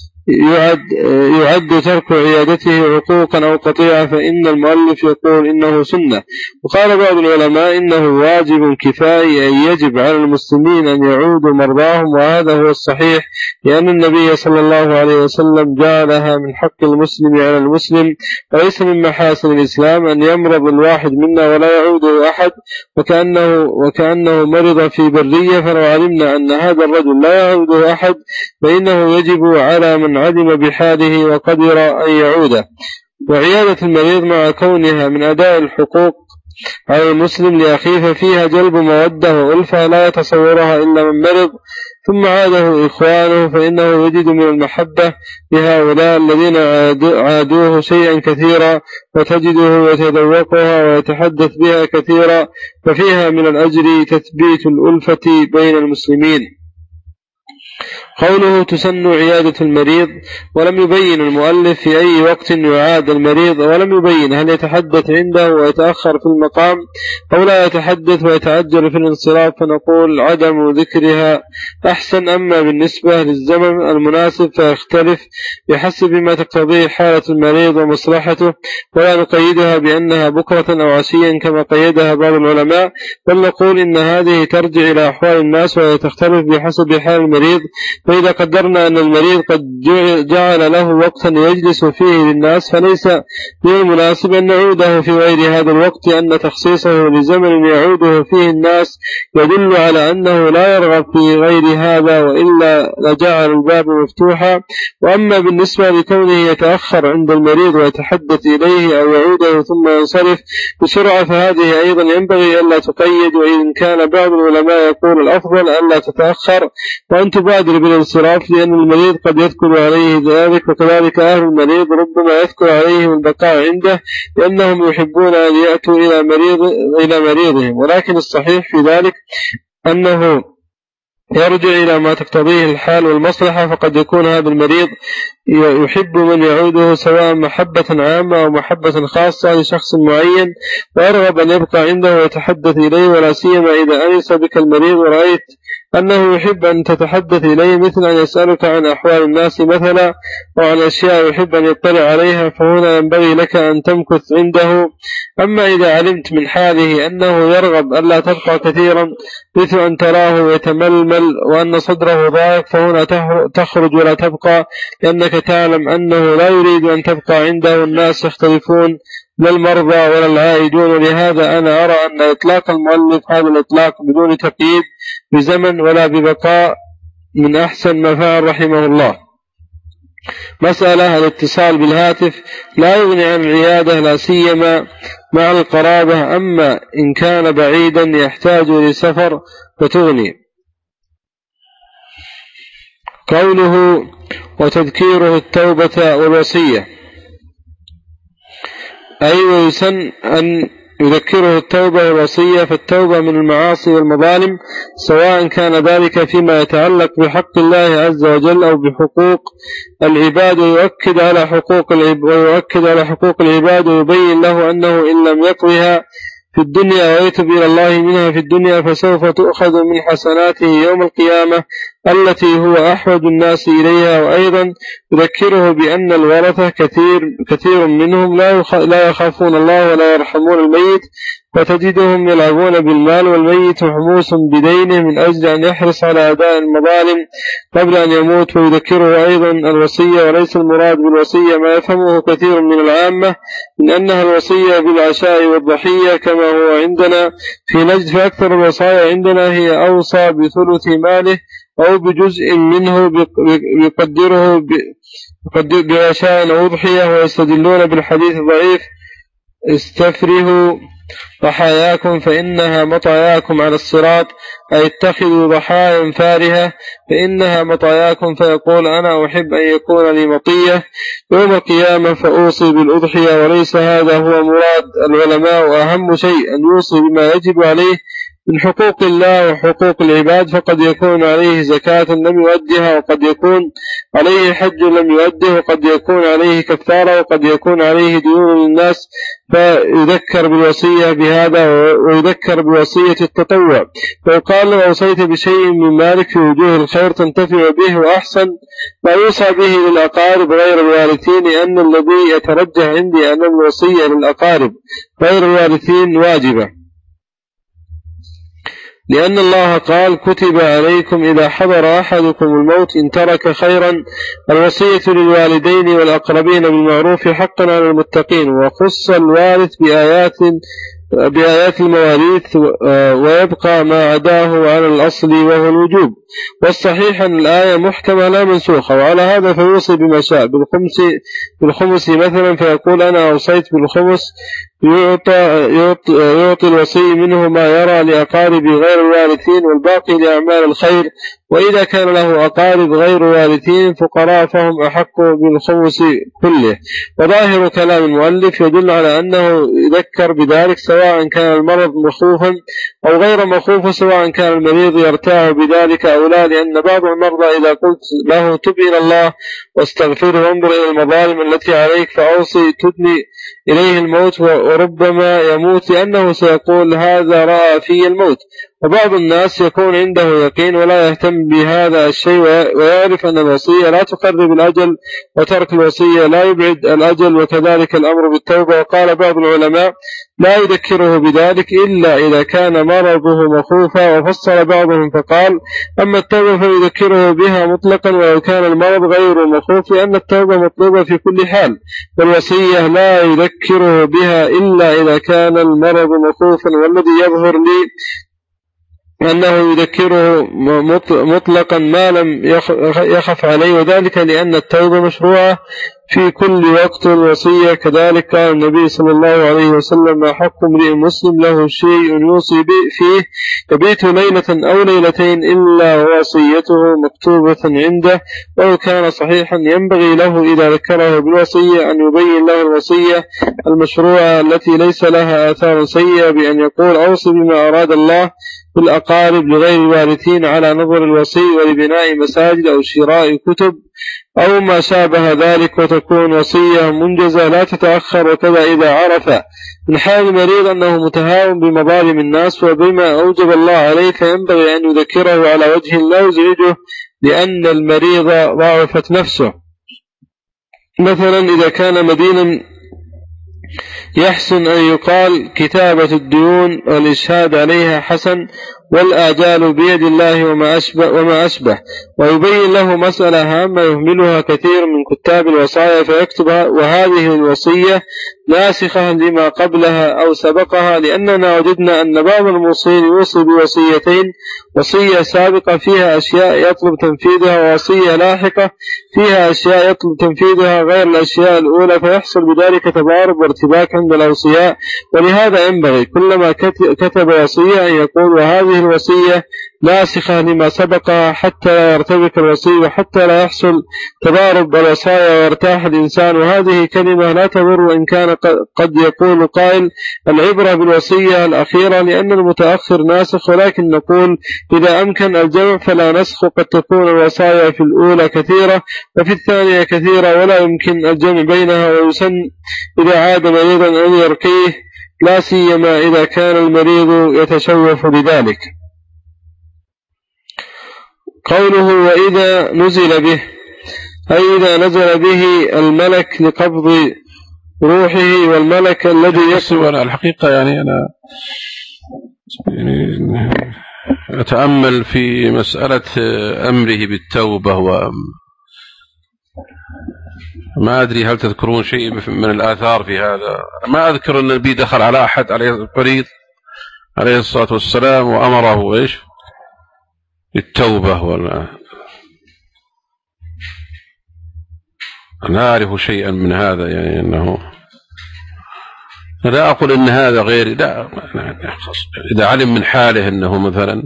A: يعد ترك عيادته عقوقا أو قطيعة فإن المؤلف يقول إنه سنة. وقال بعض العلماء إنه واجب كفائي أن يجب على المسلمين أن يعودوا مرضاهم، وهذا هو الصحيح لأن النبي صلى الله عليه وسلم جعلها من حق المسلم على المسلم، وليس من محاسن الإسلام أن يمرض الواحد منا ولا يعوده أحد وكأنه مرض في برية. فلو علمنا أن هذا الرجل لا يعوده أحد فإنه يجب على من عدم بحاله وقدر أن يعوده. وعيادة المريض مع كونها من أداء الحقوق على المسلم لأخيه فيها جلب مودة وألفة لا يتصورها إلا من مرض ثم عاده إخوانه، فإنه يجد من المحبة لهؤلاء الذين عادوه شيئا كثيرا وتجده يتذوقها ويتحدث بها كثيرا، ففيها من الأجر تثبيت الألفة بين المسلمين. قوله تسن عيادة المريض ولم يبين المؤلف في أي وقت يعاد المريض، ولم يبين هل يتحدث عنده ويتأخر في المقام أو لا يتحدث ويتعجل في الانصراف، فنقول عدم ذكرها أحسن. أما بالنسبة للزمن المناسب فيختلف بحسب ما تقتضيه حالة المريض ومصلحته، ولا نقيدها بأنها بكرة أو عشيا كما قيدها بعض العلماء، بل نقول إن هذه ترجع إلى أحوال الناس وتختلف بحسب حال المريض. فإذا قدرنا أن المريض قد جعل له وقتا يجلس فيه للناس فليس من المناسب أن نعوده في غير هذا الوقت، أن تخصيصه لزمن يعوده فيه الناس يدل على أنه لا يرغب في غير هذا، وإلا لجعل الباب مفتوحا. وأما بالنسبة لكونه يتأخر عند المريض ويتحدث إليه أو يعوده ثم ينصرف بسرعة فهذه أيضا ينبغي ألا تقيد، وإن كان بعض العلماء يقول الأفضل ألا تتأخر وأن تبادر بالانصراف، لأن المريض قد يذكر عليه ذلك، وكذلك أهل المريض ربما يذكر عليهم البقاء عنده لأنهم يحبون أن يأتوا إلى مريضهم. ولكن الصحيح في ذلك أنه يرجع إلى ما تقتضيه الحال والمصلحة، فقد يكون هذا المريض يحب من يعوده سواء محبة عامة أو محبة خاصة لشخص معين، ويرغب أن يبقى عنده ويتحدث إليه، ولا سيما إذا أنس بك المريض ورأيت أنه يحب أن تتحدث إليه، مثل أن يسألك عن أحوال الناس مثلا وعن أشياء يحب أن يطلع عليها، فهنا ينبغي لك أن تمكث عنده. أما إذا علمت من حاله أنه يرغب ألا تبقى كثيرا، مثل أن تراه يتململ وأن صدره ضايق، فهنا تخرج ولا تبقى، لأنك تعلم أنه لا يريد أن تبقى عنده. الناس يختلفون، لا المرضى ولا العائدون. ولهذا أنا أرى أن إطلاق المؤلف هذا الإطلاق بدون تقييد بزمن ولا ببقاء من أحسن ما فعل رحمه الله. مسألة الاتصال بالهاتف لا يغني عن العيادة، لا سيما مع القرابة، أما إن كان بعيدا يحتاج لسفر فتغني. قوله وتذكيره التوبة والوصية، أي ويسن أن يذكره التوبة والوصية. فالتوبة من المعاصي والمظالم، سواء كان ذلك فيما يتعلق بحق الله عز وجل أو بحقوق العباد، ويؤكد على حقوق العباد ويبين له أنه إن لم يقضها في الدنيا ويتب إلى الله منها في الدنيا فسوف تؤخذ من حسناته يوم القيامة التي هو أحوج الناس إليها. وأيضا يذكره بأن الورثة كثير منهم لا يخافون الله ولا يرحمون الميت، فتجدهم يلعبون بالمال والميت محموس بدينه من أجل أن يحرص على أداء المظالم قبل أن يموت. ويذكره أيضا الوصية، وليس المراد بالوصية ما يفهمه كثير من العامة من أنها الوصية بالعشاء والضحية كما هو عندنا في نجد. فأكثر الوصايا عندنا هي أوصى بثلث ماله أو بجزء منه يقدره بعشاء أو ضحية، ويستدلون بالحديث الضعيف استفرهوا ضحاياكم فإنها مطاياكم على الصراط، أي اتخذوا ضحايا فارهة فإنها مطاياكم. فيقول أنا أحب أن يكون لي مطية يوم القيامة فأوصي بالأضحية، وليس هذا هو مراد العلماء. وأهم شيء أن يوصي بما يجب عليه من حقوق الله وحقوق العباد، فقد يكون عليه زكاة لم يؤدها، وقد يكون عليه حج لم يؤده، وقد يكون عليه كفارة، وقد يكون عليه ديون للناس، فيذكر بالوصية بهذا ويذكر بوصية التطوع. ويقال لو أوصيت بشيء من مالك في وجوه الخير تنتفع به، وأحسن ما يوصى به للأقارب غير الوارثين، لأن الذي يترجح عندي أن الوصية للأقارب غير الوارثين واجبة، لأن الله قال كتب عليكم إذا حضر أحدكم الموت إن ترك خيرا الوصية للوالدين والأقربين بالمعروف حقا على المتقين. وخص الوارث بآيات المواريث، ويبقى ما عداه على الأصل وهو الوجوب. والصحيح أن الآية محكمة لا منسوخة، وعلى هذا فيوصي بما شاء. بالخمس مثلا فيقول أنا أوصيت بالخمس، يعطي الوصي منه ما يرى لأقارب غير الوارثين والباقي لأعمال الخير. وإذا كان له أقارب غير وارثين فقراء فهم أحق بالخمس كله. وظاهر كلام المؤلف يدل على أنه يذكر بذلك سواء كان المرض مخوفا أو غير مخوف، سواء كان المريض يرتاع بذلك أو لا، لأن بعض المرضى إذا قلت له تب إلى الله واستغفره وانظر إلى المظالم التي عليك فأوصي تدني إليه الموت، وربما يموت لأنه سيقول هذا رأى في الموت. وبعض الناس يكون عنده يقين ولا يهتم بهذا الشيء، ويعرف أن الوصية لا تقرب الأجل وترك الوصية لا يبعد الأجل، وكذلك الأمر بالتوبة. وقال بعض العلماء لا يذكره بذلك إلا إذا كان مرضه مخوفا، وفصل بعضهم فقال أما التوبة فيذكره بها مطلقا ولو كان المرض غير مخوف، لأن التوبة مطلوبة في كل حال، والوصية لا يذكره بها إلا إذا كان المرض مخوفا. والذي يظهر لي أنه يذكره مطلقا ما لم يخف عليه، وذلك لأن التوبة مشروعة في كل وقت. الوصية كذلك قال النبي صلى الله عليه وسلم ما حق امرئ مسلم له شيء يوصي فيه يبيت ليلة أو ليلتين إلا وصيته مكتوبة عنده. ولو كان صحيحا ينبغي له إذا ذكره بالوصية أن يبين له الوصية المشروعة التي ليس لها آثار سيئة، بأن يقول أوصي بما أراد الله بالأقارب لغير الوارثين على نظر الوصي، ولبناء مساجد أو شراء كتب أو ما شابه ذلك، وتكون وصية منجزة لا تتأخر. وكذا إذا عرف من حال المريض أنه متهاون بمظالم الناس وبما أوجب الله عليه، فينبغي أن يذكره على وجه لا يزعجه، لأن المريض ضعفت نفسه. مثلا إذا كان مدينا يحسن أن يقال كتابة الديون والإشهاد عليها حسن، والآجال بيد الله وما أشبه، ويبين له مسألة هامة يهملها كثير من كتاب الوصايا فيكتبها، وهذه الوصية ناسخة لما قبلها أو سبقها، لأننا وجدنا أن بعض الموصين يوصي بوصيتين: وصية سابقة فيها أشياء يطلب تنفيذها، ووصية لاحقة فيها أشياء يطلب تنفيذها غير الأشياء الأولى، فيحصل بذلك تضارب وارتباك عند الأوصياء. ولهذا ينبغي كلما كتب وصية أن يقول: وهذه الوصية ناسخة لما سبقها، حتى لا يرتبك الوصي وحتى لا يحصل تضارب الوصايا ويرتاح الإنسان. وهذه كلمة لا تضر، وإن كان قد يقول قائل: العبرة بالوصية الأخيرة لأن المتأخر ناسخ، ولكن نقول إذا أمكن الجمع فلا نسخ. قد تكون الوصايا في الأولى كثيرة وفي الثانية كثيرة، ولا يمكن الجمع بينها، ويسن إذا عاد مريضا أن يرقيه، لا سيما إذا كان المريض يتشوف بذلك. قوله: وإذا نزل به، أي إذا نزل به الملك لقبض روحه، والملك الذي يقبض.
B: الحقيقة يعني أنا أتأمل في مسألة أمره بالتوبة، ما أدري هل تذكرون شيء من الآثار في هذا. ما أذكر أن النبي دخل على أحد عليه الفريض عليه الصلاة والسلام وأمره إيش بالتوبة، ولا أنا أعرف شيئا من هذا. يعني أنه لا أقول أن هذا غير، لا، إذا علم من حاله أنه مثلا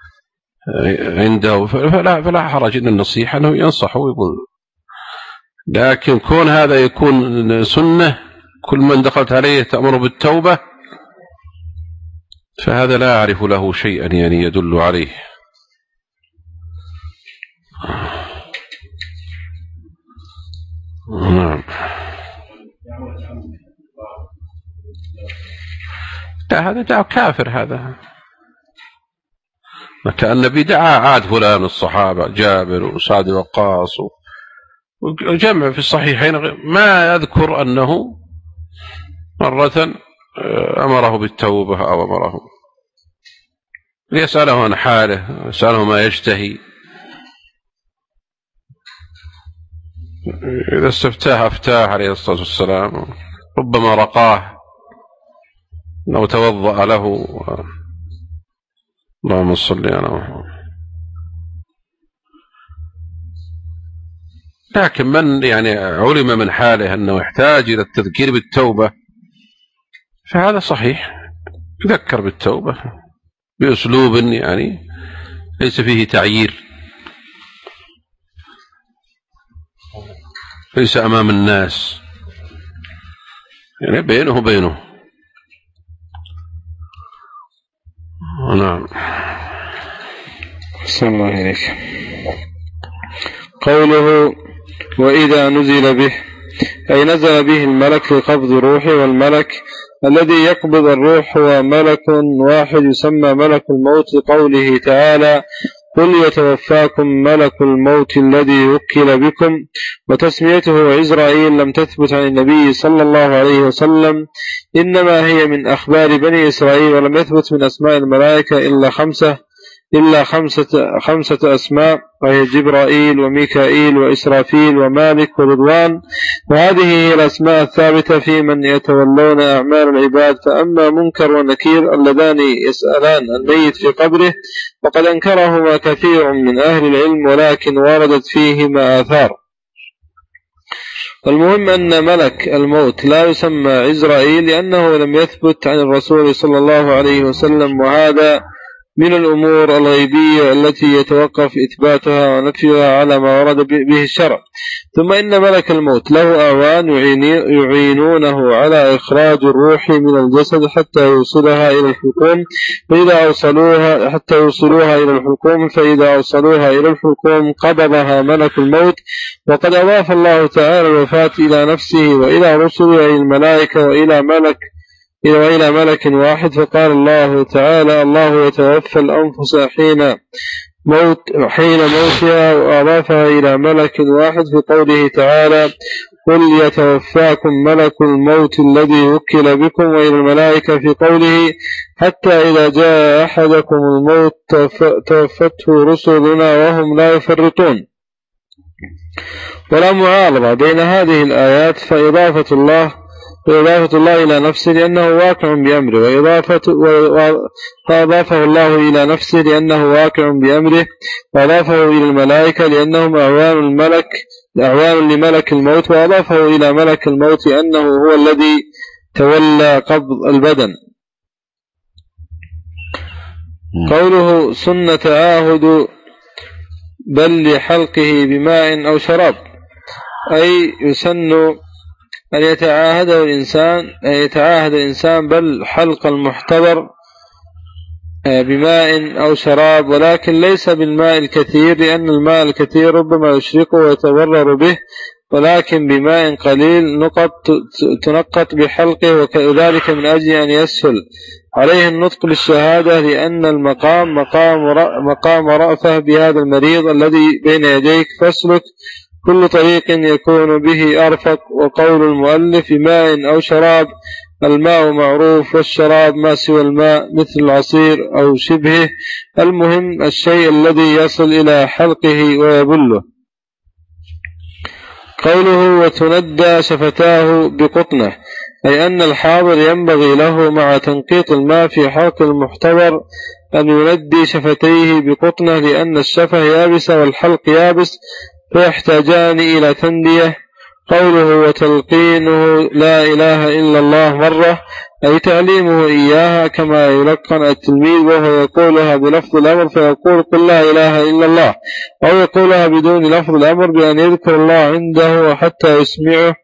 B: عنده فلا حرج إن النصيحة أنه ينصح ويقول. لكن كون هذا يكون سنة، كل من دخلت عليه تأمر بالتوبة، فهذا لا أعرف له شيئا يعني يدل عليه. نعم. لا، هذا دعوة كافر. هذا كأن النبي دعا عاد فلان من الصحابة، جابر وسعد وقاص وجمع في الصحيحين، ما أذكر أنه مرة أمره بالتوبة أو أمره ليسأله عن حاله، يسأله ما يشتهي. إذا استفتاه أفتاه عليه الصلاة والسلام، ربما رقاه لو توضأ له. اللهم صل على محمد. لكن من يعني علم من حاله أنه يحتاج إلى التذكير بالتوبة، فهذا صحيح، يذكر بالتوبة بأسلوب يعني ليس فيه تعيير، ليس أمام الناس، يعني بينه وبينه. نعم.
A: صلى الله عليك. قوله: وإذا نزل به، أي نزل به الملك لقبض روحه، والملك الذي يقبض الروح هو ملك واحد يسمى ملك الموت، لقوله تعالى: قل يتوفاكم ملك الموت الذي وكل بكم. وتسميته عزرائيل لم تثبت عن النبي صلى الله عليه وسلم، إنما هي من أخبار بني إسرائيل، ولم يثبت من أسماء الملائكة إلا خمسة أسماء، وهي جبرائيل وميكائيل وإسرافيل ومالك ورضوان. وهذه هي الأسماء الثابتة في من يتولون أعمال العباد. فأما منكر ونكير اللذان يسألان الميت في قبره فقد أنكرهما كثير من أهل العلم، ولكن وردت فيهما آثار. المهم أن ملك الموت لا يسمى عزرائيل، لأنه لم يثبت عن الرسول صلى الله عليه وسلم، وهذا من الأمور الغيبية التي يتوقف إثباتها ونفيها على ما ورد به الشرع. ثم إن ملك الموت له أعوان يعينونه على إخراج الروح من الجسد حتى يوصلها إلى الحلقوم، فإذا أوصلوها إلى الحلقوم قبضها ملك الموت. وقد أضاف الله تعالى الوفاة إلى نفسه وإلى رسله أي الملائكة وإلى ملك واحد، فقال الله تعالى: الله يتوفى الأنفس حين موتها، وأضافها إلى ملك واحد في قوله تعالى: قل يتوفاكم ملك الموت الذي وكل بكم، وإلى الملائكة في قوله: حتى إذا جاء أحدكم الموت توفته رسلنا وهم لا يفرطون. ولا معارضة بين هذه الآيات، فإضافة الله إلى نفسه لأنه واقع بأمره، فأضافه الله إلى نفسه لأنه واقع بأمره، وأضافه إلى الملائكة لأنهم أعوان لملك الموت، وأضافه إلى ملك الموت أنه هو الذي تولى قبض البدن. قوله: سنة تعاهد بل لحلقه بماء أو شراب، أي يسن أن يتعاهد الإنسان بل حلق المحتضر بماء أو شراب، ولكن ليس بالماء الكثير، لأن الماء الكثير ربما يشرقه ويتضرر به، ولكن بماء قليل تنقط بحلقه، وكذلك من أجل أن يسهل عليه النطق بالشهادة، لأن المقام مقام رأفة بهذا المريض الذي بين يديك، فاسلك كل طريق يكون به أرفق. وقول المؤلف: ماء أو شراب، الماء معروف، والشراب ما سوى الماء مثل العصير أو شبهه، المهم الشيء الذي يصل إلى حلقه ويبله. قوله: وتندى شفتاه بقطنه، أي أن الحاضر ينبغي له مع تنقيط الماء في حلق المحتضر أن يندي شفتيه بقطنه، لأن الشفة يابسة والحلق يابس فيحتاجان إلى تندية. قوله: وتلقينه لا إله إلا الله مرة، أي تعليمه إياها كما يلقن التلميذ وهو يقولها بلفظ الأمر فيقول: قل لا إله إلا الله، أو يقولها بدون لفظ الأمر بأن يذكر الله عنده حتى يسمعه.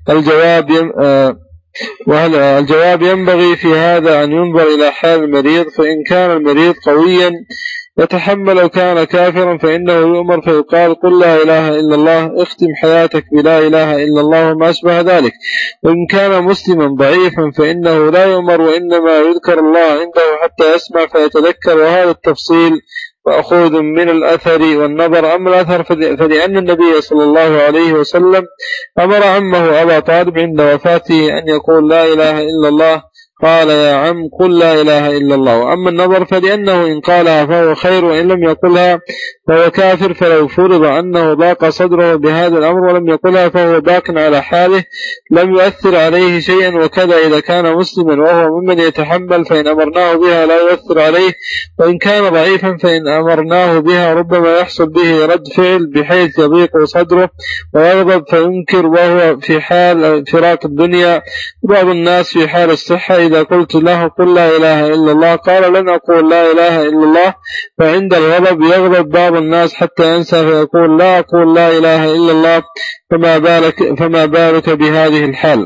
A: الجواب ينبغي في هذا أن ينظر إلى حال المريض، فإن كان المريض قويا يتحمل، أو كان كافرا فإنه يؤمر فيقال: قل لا إله إلا الله، اختم حياتك بلا إله إلا الله وما أشبه ذلك. وإن كان مسلما ضعيفا فإنه لا يؤمر، وإنما يذكر الله عنده حتى يسمع فيتذكر. وهذا التفصيل مأخوذ من الأثر والنظر. أما الأثر فلأن النبي صلى الله عليه وسلم أمر عمه أبا طالب عند وفاته أن يقول لا إله إلا الله، قال: يا عم قل لا إله إلا الله. وأما النظر فلأنه إن قالها فهو خير، وإن لم يقلها فهو كافر، فلو فرض أنه ضاق صدره بهذا الأمر ولم يقلها فهو باق على حاله لم يؤثر عليه شيئا. وكذا إذا كان مسلما وهو ممن يتحمل فإن أمرناه بها لا يؤثر عليه، وإن كان ضعيفا فإن أمرناه بها ربما يحصل به رد فعل بحيث يضيق صدره ويغضب فينكر وهو في حال فراق الدنيا. بعض الناس في حال الصحة إذا قلت له قل لا إله إلا الله قال: لن أقول لا إله إلا الله، فعند الغضب يغضب بعض الناس حتى ينسى فيقول: لا أقول لا إله إلا الله، فما بالك بهذه الحال.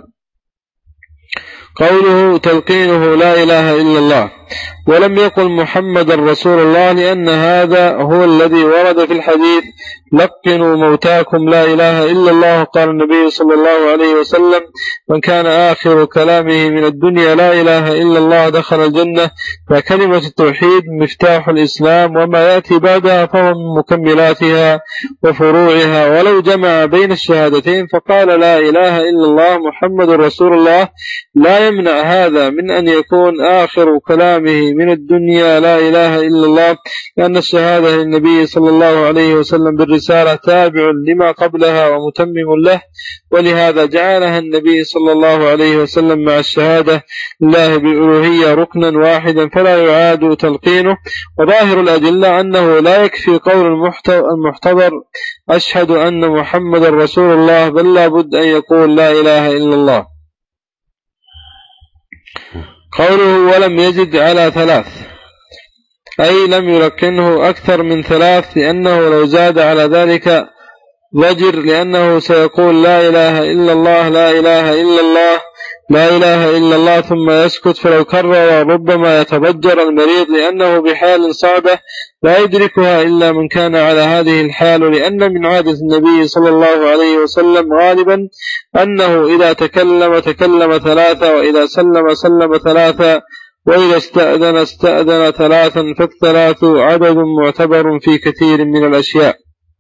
A: قوله: تلقينه لا إله إلا الله، ولم يقل محمد رسول الله، لأن هذا هو الذي ورد في الحديث: لقنوا موتاكم لا إله إلا الله. قال النبي صلى الله عليه وسلم: من كان آخر كلامه من الدنيا لا إله إلا الله دخل الجنة. فكلمة التوحيد مفتاح الإسلام، وما يأتي بعدها فهو من مكملاتها وفروعها. ولو جمع بين الشهادتين فقال لا إله إلا الله محمد رسول الله لا يمنع هذا من أن يكون آخر كلامه من الدنيا لا إله إلا الله، لأن الشهادة للنبي صلى الله عليه وسلم بالرسالة تابع لما قبلها ومتمم له، ولهذا جعلها النبي صلى الله عليه وسلم مع الشهادة لله بالألوهية ركنا واحدا فلا يعاد تلقينه. وظاهر الأدلة أنه لا يكفي قول المحتضر أشهد أن محمد رسول الله، بل لا بد أن يقول لا إله إلا الله. قوله: ولم يزد على 3، أي لم يلقنه أكثر من 3، لأنه لو زاد على ذلك ضجر، لأنه سيقول لا إله إلا الله لا إله إلا الله لا إله إلا الله ثم يسكت، فلو كرر ربما يتضجر المريض، لأنه بحال صعبة لا يدركها إلا من كان على هذه الحال، لأن من عادة النبي صلى الله عليه وسلم غالبا أنه إذا تكلم 3، وإذا سلم 3، وإذا استأذن 3، فالثلاث عدد معتبر في كثير من الأشياء.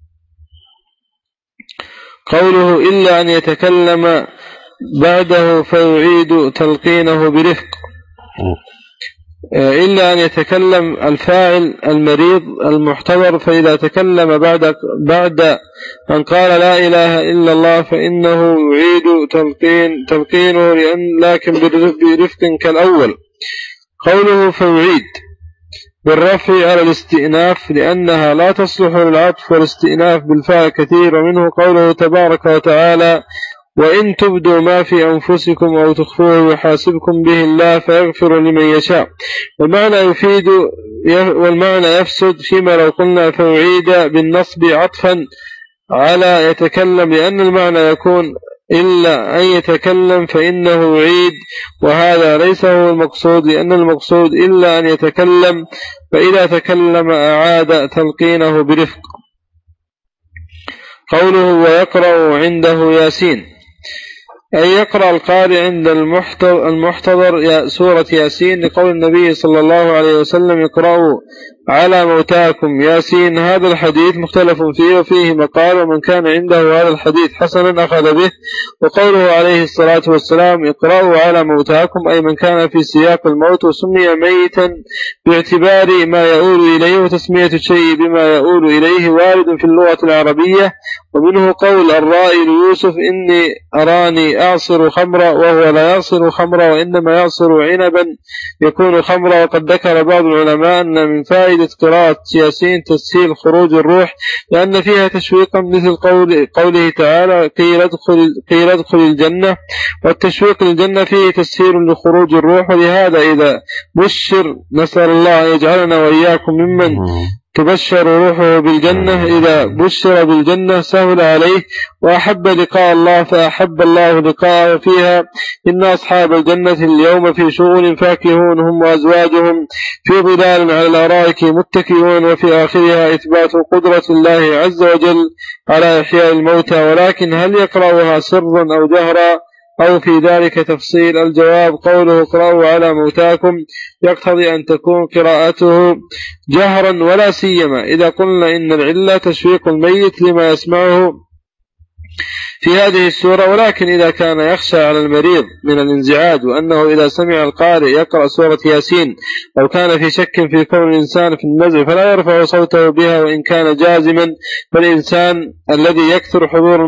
A: قوله إلا أن يتكلم بعده فيعيد تلقينه برفق، إلا أن يتكلم الفاعل المريض المحتضر، فإذا تكلم بعد أن قال لا إله إلا الله فإنه يعيد تلقينه، لكن برفق كالأول. قوله فيعيد بالرفع على الاستئناف، لأنها لا تصلح للعطف، والاستئناف بالفاء كثير، ومنه قوله تبارك وتعالى وإن تبدوا ما في أنفسكم أو تخفوه يحاسبكم به الله فيغفر لمن يشاء. والمعنى يفسد فيما لو قلنا فيعيد بالنصب عطفا على يتكلم، لأن المعنى يكون إلا أن يتكلم فإنه يعيد، وهذا ليس هو المقصود، لأن المقصود إلا أن يتكلم، فإذا تكلم أعاد تلقينه برفق. قوله ويقرأ عنده ياسين، أي يقرأ القارئ عند المحتضر سورة ياسين، لقول النبي صلى الله عليه وسلم اقرأوا على موتاكم ياسين. هذا الحديث مختلف فيه وفيه مقال، ومن كان عنده هذا الحديث حسنا أخذ به. وقوله عليه الصلاة والسلام اقرأوا على موتاكم، أي من كان في سياق الموت، وسمي ميتا باعتبار ما يؤول إليه، وتسمية الشيء بما يؤول إليه وارد في اللغة العربية. ومنه قول الرائي ليوسف إني أراني أعصر خمرا، وهو لا يعصر خمرا وإنما يعصر عنبا يكون خمرا. وقد ذكر بعض العلماء أن من فائدة قراءة ياسين تسهيل خروج الروح، لأن فيها تشويقا، مثل قوله تعالى قيل ادخل الجنة، والتشويق للجنة فيه تسهيل لخروج الروح. ولهذا إذا بشر، نسأل الله أن يجعلنا وإياكم ممن تبشر روحه بالجنة، إذا بشر بالجنة سهل عليه وأحب لقاء الله فأحب الله لقاءه فيها. إن أصحاب الجنة اليوم في شغل فاكهون هم وأزواجهم في ظلال على الأرائك متكئون. وفي آخرها إثبات قدرة الله عز وجل على إحياء الموتى، ولكن هل يقرأها سرا أو جهرا أو في ذلك تفصيل؟ الجواب قوله اقرأوا على موتاكم يقتضي أن تكون قراءته جهرا، ولا سيما إذا قلنا إن العلة تشويق الميت لما يسمعه في هذه السورة. ولكن إذا كان يخشى على المريض من الانزعاج، وأنه إذا سمع القارئ يقرأ سورة ياسين أو كان في شك في كون الإنسان في النزع، فلا يرفع صوته بها وإن كان جازما. فالإنسان الذي يكثر حضور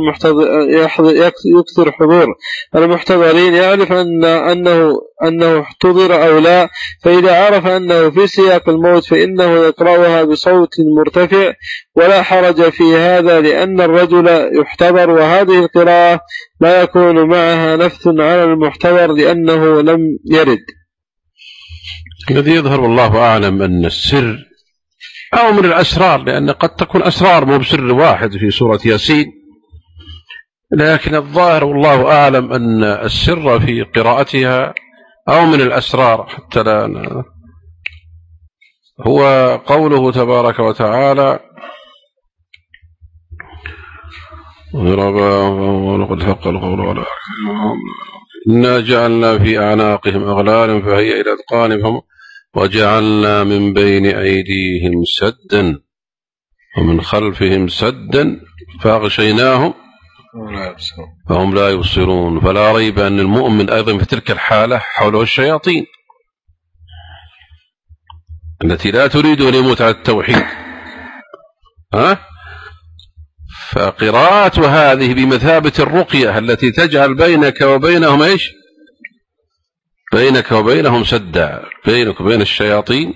A: المحتضرين يعرف أنه احتضر أو لا، فإذا عرف أنه في سياق الموت فإنه يقرأها بصوت مرتفع، ولا حرج في هذا، لأن الرجل يحتضر، وهذه القراءة لا يكون معها نفث على المحتضر لأنه لم يرد.
B: الذي يظهر والله أعلم أن السر أو من الأسرار، لأن قد تكون أسرار مو بسر واحد في سورة ياسين، لكن الظاهر والله أعلم أن السر في قراءتها أو من الأسرار حتى لا هو قوله تبارك وتعالى ولقد حق القول على إنا جعلنا في أعناقهم أغلالا فهي إلى أذقانهم وجعلنا من بين أيديهم سدا ومن خلفهم سدا فأغشيناهم فهم لا يبصرون. فلا ريب أن المؤمن أيضا في تلك الحالة حوله الشياطين التي لا تريد أن يموت على التوحيد. فقراءة هذه بمثابة الرقية التي تجعل بينك وبينهم إيش؟ بينك وبينهم سدا، بينك وبين الشياطين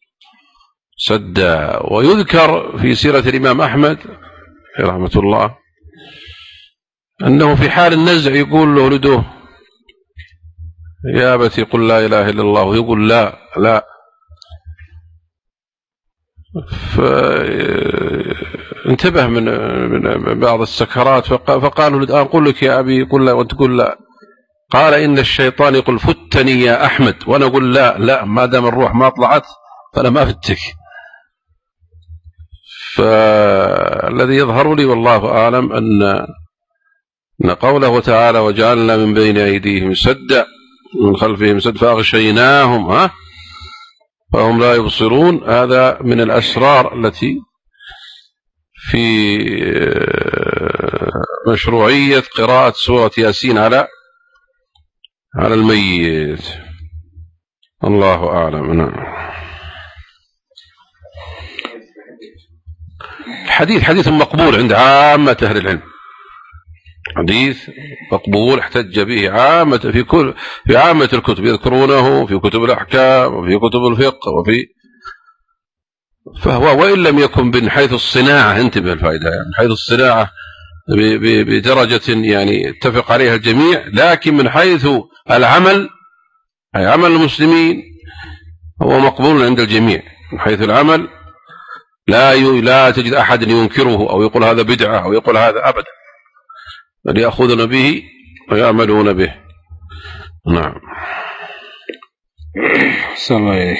B: سدا. ويذكر في سيرة الإمام أحمد رحمة الله أنه في حال النزع يقول له ولده يا أبتي قل لا إله إلا الله، ويقول لا فانتبه من بعض السكرات، فقالوا الآن قل لك يا أبي قل لا، وتقول لا. قال إن الشيطان يقول فتني يا أحمد، وأنا أقول لا ما دام الروح ما طلعت فأنا ما فتك. فالذي يظهر لي والله أعلم أن قوله تعالى وجعلنا من بين أيديهم سدا من خلفهم سد فأغشيناهم فهم لا يبصرون، هذا من الأسرار التي في مشروعية قراءة سورة ياسين على الميت. الله أعلم. نعم. حديث مقبول عند عامة أهل العلم، حديث مقبول احتج به عامة في عامة الكتب، يذكرونه في كتب الأحكام وفي كتب الفقه فهو وإن لم يكن من حيث الصناعة، انتبه الفائدة، يعني من حيث الصناعة بدرجة يعني اتفق عليها الجميع، لكن من حيث العمل أي عمل المسلمين هو مقبول عند الجميع. من حيث العمل لا تجد أحد ينكره أو يقول هذا بدعة أو يقول هذا أبدا، بل يأخذون به ويعملون به. نعم.
A: صلى الله عليه.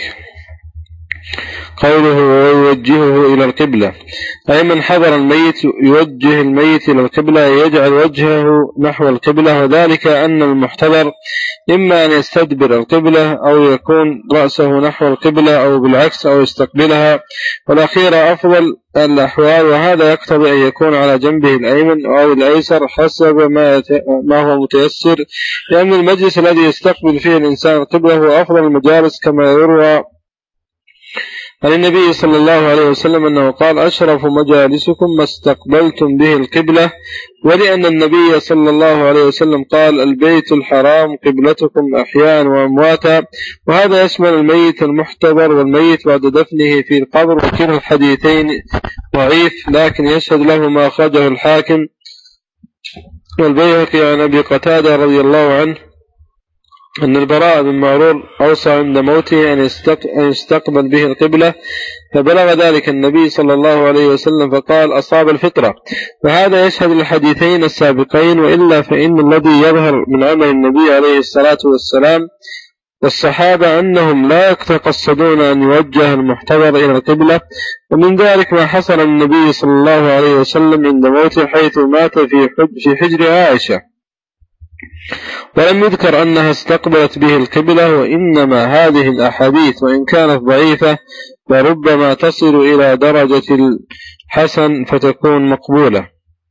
A: قوله ويوجهه إلى القبلة، أي من حضر الميت يوجه الميت إلى القبلة، يجعل وجهه نحو القبلة، وذلك أن المحتضر إما أن يستدبر القبلة أو يكون رأسه نحو القبلة أو بالعكس أو يستقبلها، والأخير أفضل الأحوال، وهذا يقتضي أن يكون على جنبه الأيمن أو الأيسر حسب ما هو متيسر، لأن المجلس الذي يستقبل فيه الإنسان القبلة هو أفضل المجالس، كما يروى عن النبي صلى الله عليه وسلم أنه قال أشرف مجالسكم ما استقبلتم به القبلة، ولأن النبي صلى الله عليه وسلم قال البيت الحرام قبلتكم أحياء وأمواتا، وهذا يشمل الميت المحتضر والميت بعد دفنه في القبر، وكلا الحديثين ضعيف، لكن يشهد له ما أخرجه الحاكم والبيهقي عن أبي قتادة رضي الله عنه أن البراء بن معرور أوصى عند موته أن يستقبل به القبلة، فبلغ ذلك النبي صلى الله عليه وسلم فقال أصاب الفطرة، فهذا يشهد الحديثين السابقين، وإلا فإن الذي يظهر من عمل النبي عليه الصلاة والسلام والصحابة أنهم لا يتقصدون أن يوجه المحتضر إلى القبلة، ومن ذلك ما حصل النبي صلى الله عليه وسلم عند موته حيث مات في حجر عائشة، ولم يذكر أنها استقبلت به القبلة، وإنما هذه الأحاديث وإن كانت ضعيفة وربما تصل إلى درجة الحسن فتكون مقبولة.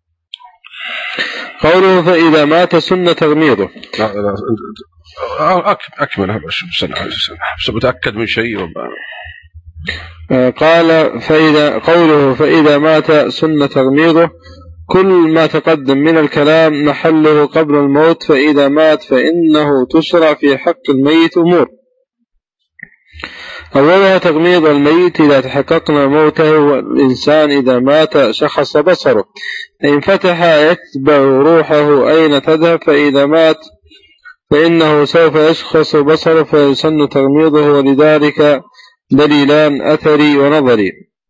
A: قوله فإذا مات سن تغميضه.
B: أكمل بس متأكد من شيء.
A: قال قوله فإذا مات سن تغميضه، كل ما تقدم من الكلام محله قبل الموت، فإذا مات فإنه تشرع في حق الميت أمور، أولها تغميض الميت إذا تحققنا موته، والإنسان إذا مات شخص بصره، فإن فتح يتبع روحه أين تذهب، فإذا مات فإنه سوف يشخص بصره فيسن تغميضه، ولذلك دليلان أثري ونظري.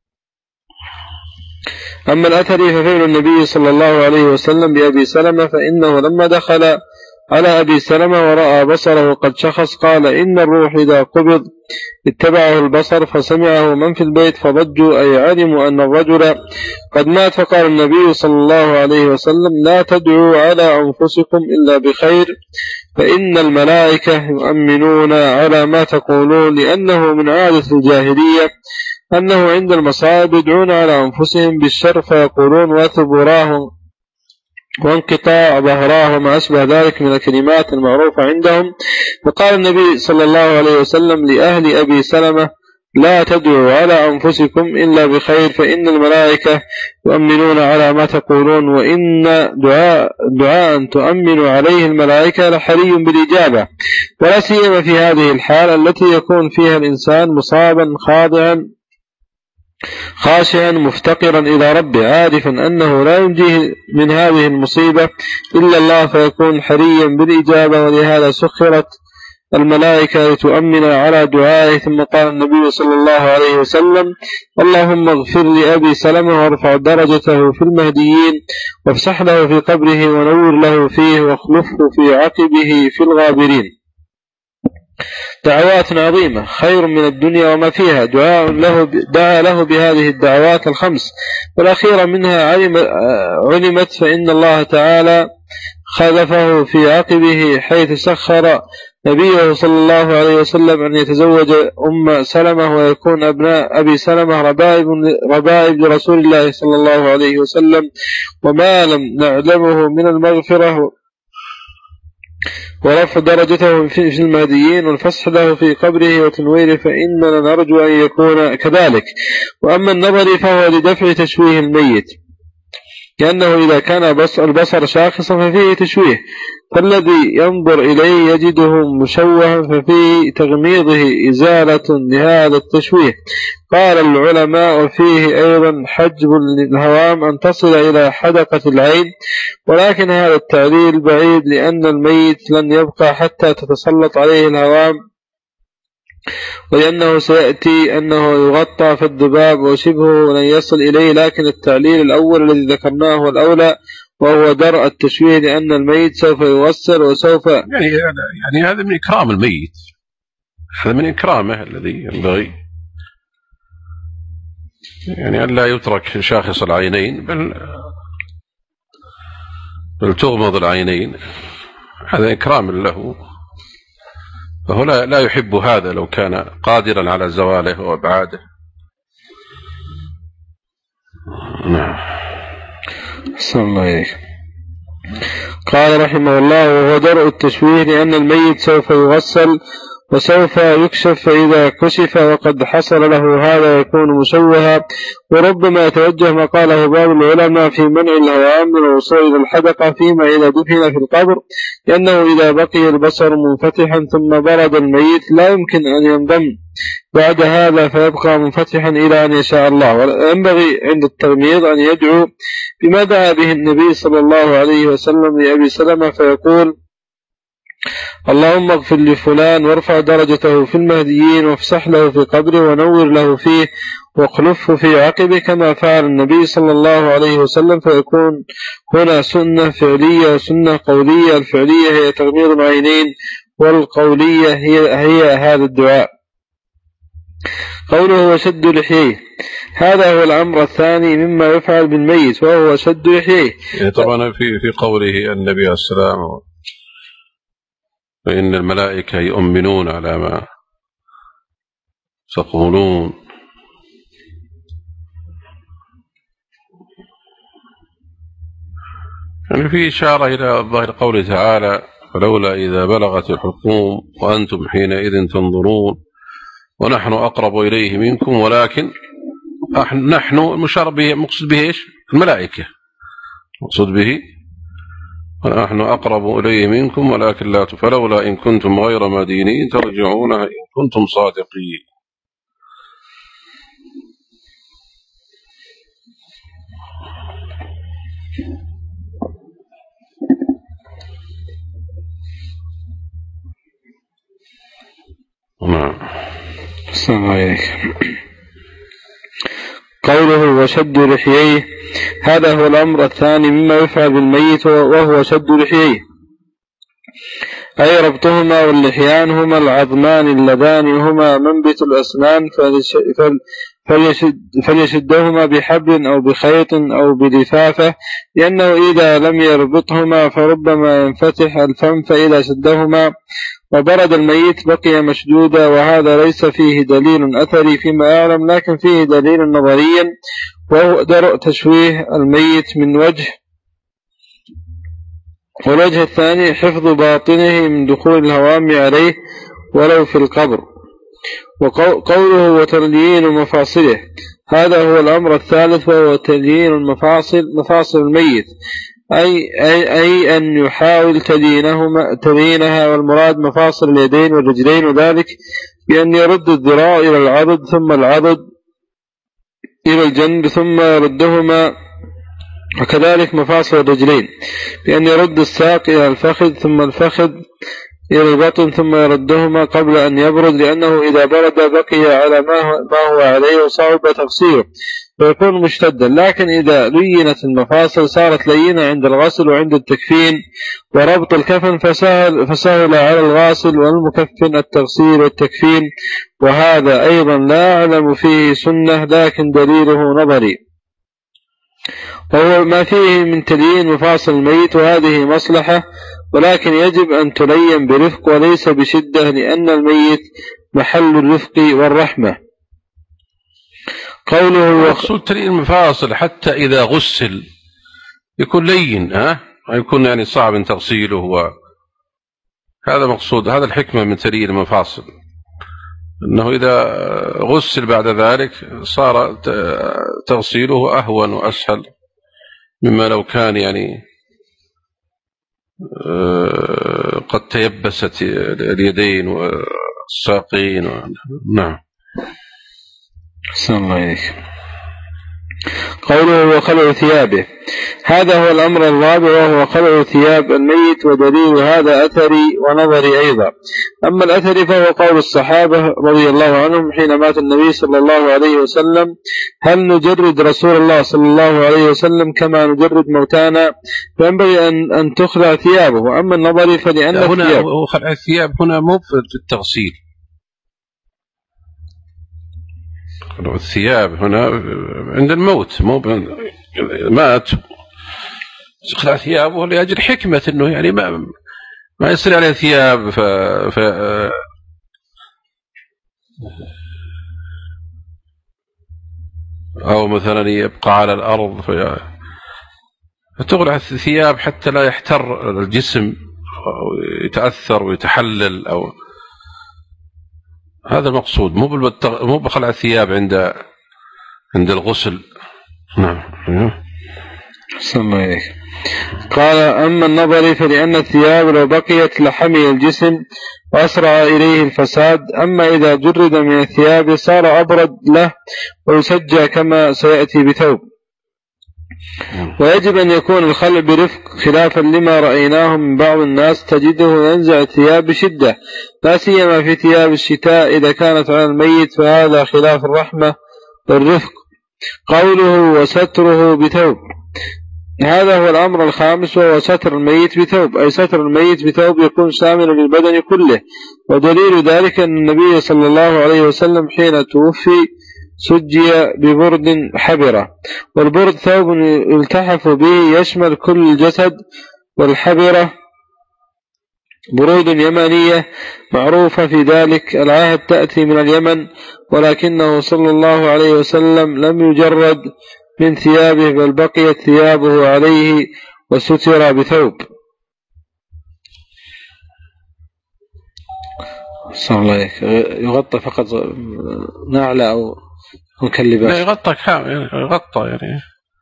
A: أما الأثري ففعل النبي صلى الله عليه وسلم بأبي سلمة، فإنه لما دخل على أبي سلمة ورأى بصره قد شخص قال إن الروح إذا قبض اتبعه البصر، فسمعه من في البيت فضجوا، أي علموا أن الرجل قد مات، فقال النبي صلى الله عليه وسلم لا تدعوا على أنفسكم إلا بخير، فإن الملائكة يؤمنون على ما تقولون، لأنه من عادة الجاهلية أنه عند المصائب يدعون على أنفسهم بالشر، فيقولون وثبراهم وانقطاع ظهراه وما أشبه ذلك من الكلمات المعروفة عندهم. فقال النبي صلى الله عليه وسلم لأهل أبي سلمة لا تدعوا على أنفسكم إلا بخير، فإن الملائكة يؤمنون على ما تقولون، وإن دعاء تؤمن عليه الملائكة لحري بالإجابة، ولا سيما في هذه الحالة التي يكون فيها الإنسان مصابا خاشعا مفتقرا إلى ربه، عارفا أنه لا ينجيه من هذه المصيبة إلا الله، فيكون حريا بالإجابة، ولهذا سخرت الملائكة لتؤمن على دعائه. ثم قال النبي صلى الله عليه وسلم: اللهم اغفر لأبي سلمة وارفع درجته في المهديين وافسح له في قبره ونور له فيه واخلفه في عقبه في الغابرين. دعوات عظيمة خير من الدنيا وما فيها. دعا له بهذه الدعوات الخمس، والأخيرة منها علمت، فإن الله تعالى خلفه في عقبه حيث سخر نبيه صلى الله عليه وسلم أن يتزوج أم سلمة ويكون أبناء أبي سلمة ربائب لرسول الله صلى الله عليه وسلم، وما لم نعلمه من المغفرة ورفع درجته في المهديين والفسح له في قبره وتنويره، فإننا نرجو أن يكون كذلك. وأما النظر فهو لدفع تشويه الميت، لأنه إذا كان البصر شاخصا ففيه تشويه، فالذي ينظر إليه يجده مشوها، ففيه تغميضه إزالة لهذا التشويه. قال العلماء: وفيه أيضا حجب للهوام أن تصل إلى حدقة العين، ولكن هذا التعليل بعيد، لأن الميت لن يبقى حتى تتسلط عليه الهوام، ولأنه سيأتي أنه يغطى في الذباب وشبهه لن يصل إليه. لكن التعليل الأول الذي ذكرناه هو الأولى، وهو درء التشويه، لأن الميت سوف يوسر وسوف
B: يعني هذا من إكرام الميت، هذا من إكرامه الذي ينبغي، يعني أن لا يترك شاخص العينين بل تغمض العينين، هذا إكرام له، فهو لا يحب هذا لو كان قادرا على زواله وابعاده. نعم.
A: أحسن الله إليك. قال رحمه الله: وهو درء التشويه، لأن الميت سوف يغسل وسوف يكشف، فإذا كشف وقد حصل له هذا يكون مشوها. وربما يتوجه ما قاله بعض العلماء في منع الهوام من الوصول إلى الحدقة فيما إذا دفن في القبر، لأنه إذا بقي البصر منفتحا ثم برد الميت لا يمكن أن ينضم بعد هذا، فيبقى منفتحا إلى أن يشاء الله. وينبغي عند التغميض أن يدعو بما دعا به النبي صلى الله عليه وسلم لأبي سلمة، فيقول: اللهم اغفر لفلان وارفع درجته في المهديين وافسح له في قبره ونور له فيه واخلفه في عقبه، كما فعل النبي صلى الله عليه وسلم. فيكون هنا سنة فعلية وسنة قولية. الفعلية هي تغميض العينين، والقولية هي هذا الدعاء. قوله: وشد لحييه، هذا هو الأمر الثاني مما يفعل بالميت، وهو شد لحييه.
B: طبعا في قوله النبي عليه السلام: فإن الملائكة يؤمنون على ما تقولون، يعني في إشارة إلى ظاهر قوله تعالى: فلولا إذا بلغت الحلقوم وأنتم حينئذ تنظرون ونحن أقرب إليه منكم، ولكن نحن المشار به مقصود به إيش؟ الملائكة، مقصود به ونحن أقرب إليه منكم ولكن لا فلولا إن كنتم غير مدينين ترجعونها إن كنتم صادقين. نعم.
A: السلام عليكم. قوله: وشد لحييه، هذا هو الأمر الثاني مما يفعل بالميت، وهو شد لحييه، أي ربطهما، واللحيان هما العظمان اللذان هما منبت الأسنان، فليشدهما بحبل أو بخيط أو بلفافة، لأنه إذا لم يربطهما فربما ينفتح الفم، فإذا شدهما وبرد الميت بقي مشدودا. وهذا ليس فيه دليل أثري فيما أعلم، لكن فيه دليل نظري، وهو درء تشويه الميت من وجه، والوجه الثاني حفظ باطنه من دخول الهوام عليه ولو في القبر. وقوله: وتليين مفاصله، هذا هو الأمر الثالث، وهو تليين مفاصل الميت، أي أن يحاول تليينها، والمراد مفاصل اليدين والرجلين، وذلك بأن يرد الذراع إلى العضد، ثم العضد إلى الجنب، ثم يردهما، وكذلك مفاصل الرجلين بأن يرد الساق إلى الفخذ، ثم الفخذ إلى البطن ثم يردهما قبل أن يبرد، لأنه إذا برد بقي على ما هو عليه وصعب تغسيله ويكون مشتدا. لكن إذا لينت المفاصل صارت لينة عند الغسل وعند التكفين وربط الكفن فسهل على الغاسل والمكفن التغسيل والتكفين، وهذا أيضا لا أعلم فيه سنة لكن دليله نظري، وهو ما فيه من تليين مفاصل الميت، وهذه مصلحة، ولكن يجب أن تلين برفق وليس بشدة، لأن الميت محل الرفق والرحمة. قوله
B: مقصود تليين المفاصل حتى إذا غسل يكون لين، يكون يعني صعب تغسيله، هذا مقصود، هذا الحكمة من تليين المفاصل، أنه إذا غسل بعد ذلك صار تغسيله أهون وأسهل مما لو كان يعني قد تيبست اليدين والساقين نعم.
A: أحسن الله إليك. قوله وخلع ثيابه، هذا هو الأمر الرابع، وهو خلع ثياب الميت، ودليل هذا أثري ونظري أيضا. أما الأثري فهو قول الصحابة رضي الله عنهم حين مات النبي صلى الله عليه وسلم: هل نجرد رسول الله صلى الله عليه وسلم كما نجرد موتانا؟ فينبغي أن تخلع ثيابه. وأما النظري فلأن
B: هنا خلع الثياب هنا مو في التغسيل، الثياب هنا عند الموت، مات خلع ثيابه لأجل حكمة أنه يعني ما يصير عليه ثياب أو مثلا يبقى على الأرض فتخلع الثياب حتى لا يحتر الجسم ويتأثر ويتحلل، أو هذا المقصود، مو بخلع الثياب عند الغسل. نعم.
A: أحسن الله إليك. قال: أما النظري فلأن الثياب لو بقيت لحمي الجسم وأسرع إليه الفساد، أما إذا جرد من الثياب صار أبرد له ويسجى كما سيأتي بثوب. ويجب أن يكون الخلع برفق، خلافا لما رأيناه من بعض الناس تجده ينزع الثياب بشدة، لا سيما في ثياب الشتاء إذا كانت على الميت، فهذا خلاف الرحمة والرفق. قوله وستره بثوب، هذا هو الأمر الخامس، وهو ستر الميت بثوب، أي ستر الميت بثوب يكون شاملا للبدن كله. ودليل ذلك أن النبي صلى الله عليه وسلم حين توفي سجي ببرد حبرة، والبرد ثوب يلتحف به يشمل كل الجسد، والحبرة برود يمانية معروفة في ذلك العهد تأتي من اليمن، ولكنه صلى الله عليه وسلم لم يجرد من ثيابه، بل بقيت ثيابه عليه وستر بثوب. صلى الله عليك. يغطى فقط نعلة أو مكلبات؟
B: لا، يغطى كامل، يغطى يعني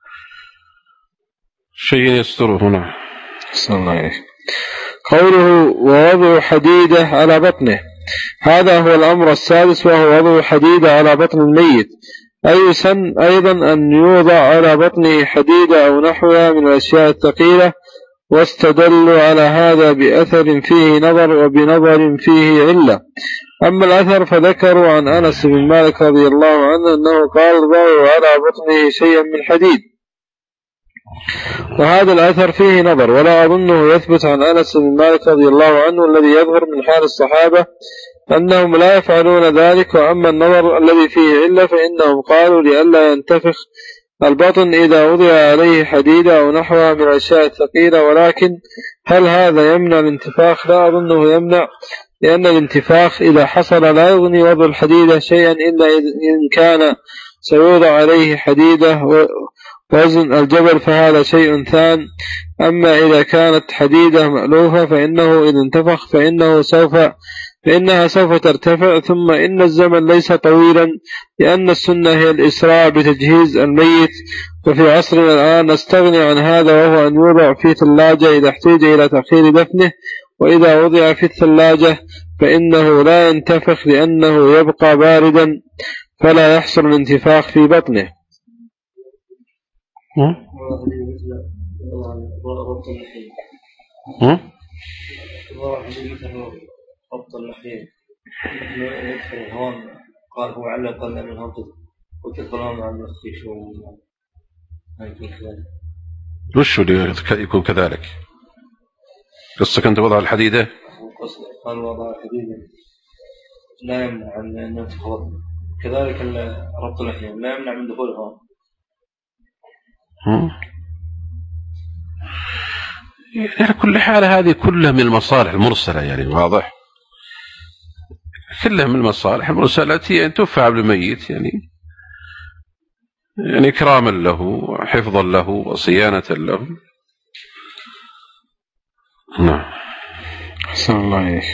B: شيء يستره هنا.
A: صلى الله عليك. قوله ووضع حديدة على بطنه، هذا هو الأمر السادس، وهو وضع حديدة على بطن الميت، أي يسن أيضا أن يوضع على بطنه حديدة أو نحوها من الأشياء الثقيلة، واستدلوا على هذا بأثر فيه نظر وبنظر فيه علة. أما الأثر فذكروا عن أنس بن مالك رضي الله عنه أنه قال: ضعوا على بطنه شيئا من حديد، وهذا الأثر فيه نظر، ولا أظنه يثبت عن أنس بن مالك رضي الله عنه، الذي يظهر من حال الصحابة أنهم لا يفعلون ذلك. وأما النظر الذي فيه علة فإنهم قالوا لئلا ينتفخ البطن إذا وضع عليه حديدة أو نحوها من الأشياء الثقيلة، ولكن هل هذا يمنع الانتفاخ؟ لا أظنه يمنع، لأن الانتفاخ إذا حصل لا يغني وضع الحديدة شيئا إلا إن كان سيوضع عليه حديدة وزن الجبل، فهذا شيء ثان. أما إذا كانت حديدة مألوفة فإنه إذا انتفخ فإنها سوف ترتفع. ثم إن الزمن ليس طويلا، لأن السنة هي الإسراع بتجهيز الميت، وفي عصرنا الآن نستغني عن هذا، وهو أن يوضع في ثلاجة إذا احتاج إلى تأخير دفنه، وإذا وضع في الثلاجة فإنه لا ينتفخ لأنه يبقى باردا فلا يحصل الانتفاخ في بطنه. ربط اللحيين يدخل الهون، قال هو علق من الهون وتدخلون عن الخيش
B: وش اللي يكون كذلك؟ قصك أنت وضع الحديدة؟
A: قال وضع الحديدة لا يمنع أن يدخل، كذلك ربط اللحيين لا يمنع من دخول الهون.
B: يعني كل حالة هذه كلها من المصالح المرسلة، يعني واضح، كلها من المصالح المرسلة التي تفعل بالميت، يعني إكراما له وحفظا له وصيانة له. نعم.
A: أحسن الله عليك.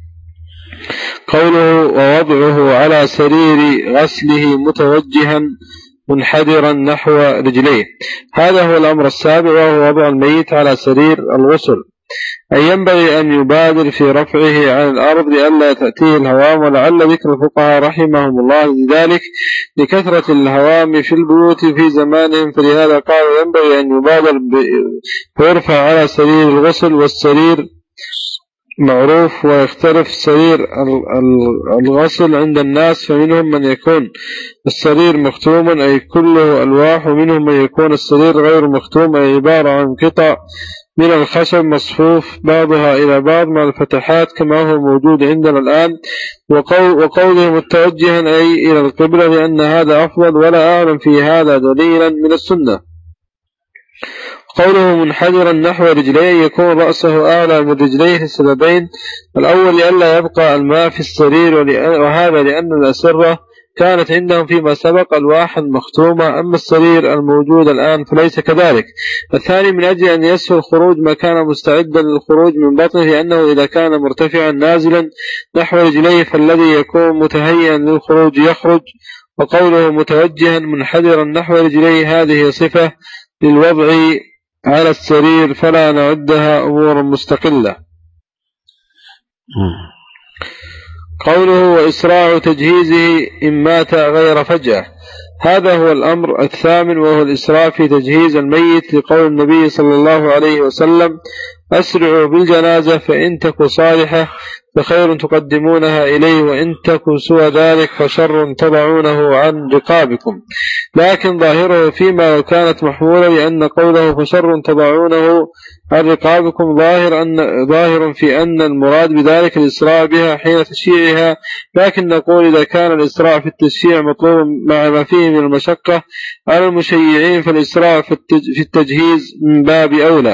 A: قوله ووضعه على سرير غسله متوجها منحدرا نحو رجليه، هذا هو الأمر السابع، وهو وضع الميت على سرير الغسل، أي ينبغي أن يبادر في رفعه عن الأرض لئلا تأتيه الهوام، ولعل ذكر الفقهاء رحمهم الله لذلك لكثرة الهوام في البيوت في زمانهم، فلهذا قالوا ينبغي أن يبادر فيرفع على سرير الغسل، والسرير معروف ويختلف سرير الغسل عند الناس، فمنهم من يكون السرير مختوما أي كله ألواح، ومنهم من يكون السرير غير مختوم أي عبارة عن قطع من الخشب مصفوف بعضها إلى بعض مع الفتحات كما هو موجود عندنا الآن. وقوله متوجها أي إلى القبلة، لأن هذا أفضل، ولا أعلم في هذا دليلا من السنة. قوله منحدرا نحو رجليه، يكون رأسه أعلى من رجليه لسببين: الأول لئلا يبقى الماء في السرير، وهذا لأن الأسرة كانت عندهم فيما سبق ألواحا مختومة، أما السرير الموجود الآن فليس كذلك. الثاني من أجل أن يسهل الخروج ما كان مستعدا للخروج من بطنه، لأنه إذا كان مرتفعا نازلا نحو رجليه فالذي يكون متهيئا للخروج يخرج. وقوله متوجها منحدرا نحو رجليه، هذه صفة للوضع على السرير، فلا نعدها أمورا مستقلة. قوله وإسراع تجهيزه إن مات غير فجأة، هذا هو الأمر الثامن، وهو الإسراع في تجهيز الميت، لقول النبي صلى الله عليه وسلم أسرعوا بالجنازة فإن تك صالحة فخير تقدمونها إليه، وإن تك سوى ذلك فشر تضعونه عن رقابكم. لكن ظاهره فيما لو كانت محمولة، لأن قوله فشر تضعونه عن رقابكم ظاهر في أن المراد بذلك الإسراع بها حين تشييعها، لكن نقول إذا كان الإسراع في التشييع مطلوب مع ما فيه من المشقة على المشيعين، فالإسراع في التجهيز من باب أولى.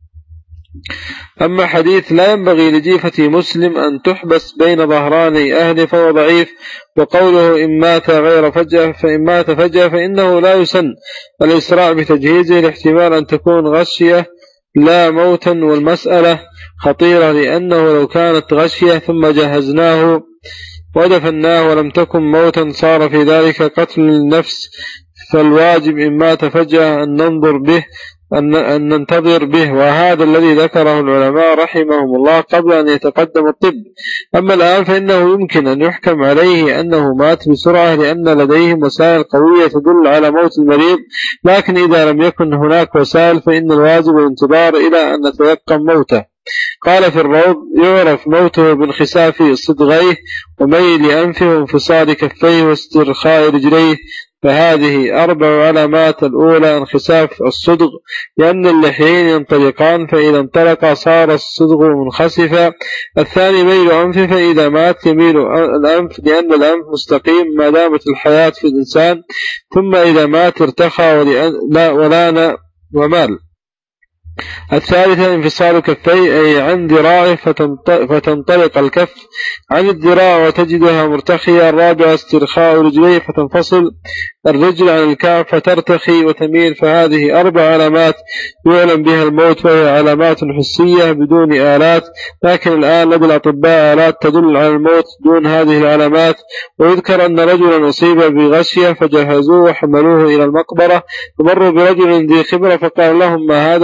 A: أما حديث لا ينبغي لجيفة مسلم أن تحبس بين ظهراني أهله فهو ضعيف. وقوله إن مات غير فجأة، فإن مات فجأة فإنه لا يسن الإسراع بتجهيزه، لاحتمال أن تكون غشية لا موتا، والمسألة خطيرة، لأنه لو كانت غشية ثم جهزناه ودفناه ولم تكن موتا صار في ذلك قتل النفس، فالواجب إن مات فجأة أن ننتظر به، وهذا الذي ذكره العلماء رحمهم الله قبل أن يتقدم الطب. أما الآن فإنه يمكن أن يحكم عليه أنه مات بسرعة، لأن لديهم وسائل قوية تدل على موت المريض، لكن إذا لم يكن هناك وسائل فإن الواجب الانتظار إلى أن نتيقن موته. قال في الروض يعرف موته بانخساف صدغيه وميل أنفه وانفصال كفيه واسترخاء رجليه، فهذه 4 علامات. الأولى انخساف الصدغ، لأن اللحيين ينطلقان، فإذا انطلق صار الصدغ منخسفا. الثاني ميل أنفه، فإذا مات يميل الأنف، لأن الأنف مستقيم ما دامت الحياة في الإنسان، ثم إذا مات ارتخى ولان ومال. الثالثة انفصال كفيه، أي عن ذراعه فتنطلق الكف عن الذراع وتجدها مرتخية. الرابعة استرخاء رجليه، فتنفصل الرجل عن الكعب فترتخي وتميل، فهذه 4 علامات يعلم بها الموت، وهي علامات حسية بدون آلات، لكن الآن لدى الأطباء آلات تدل على الموت دون هذه العلامات. ويذكر أن رجلا أصيب بغشية فجهزوه وحملوه إلى المقبرة، فمروا برجل ذي خبرة فقال لهم ما هذا؟ قالوا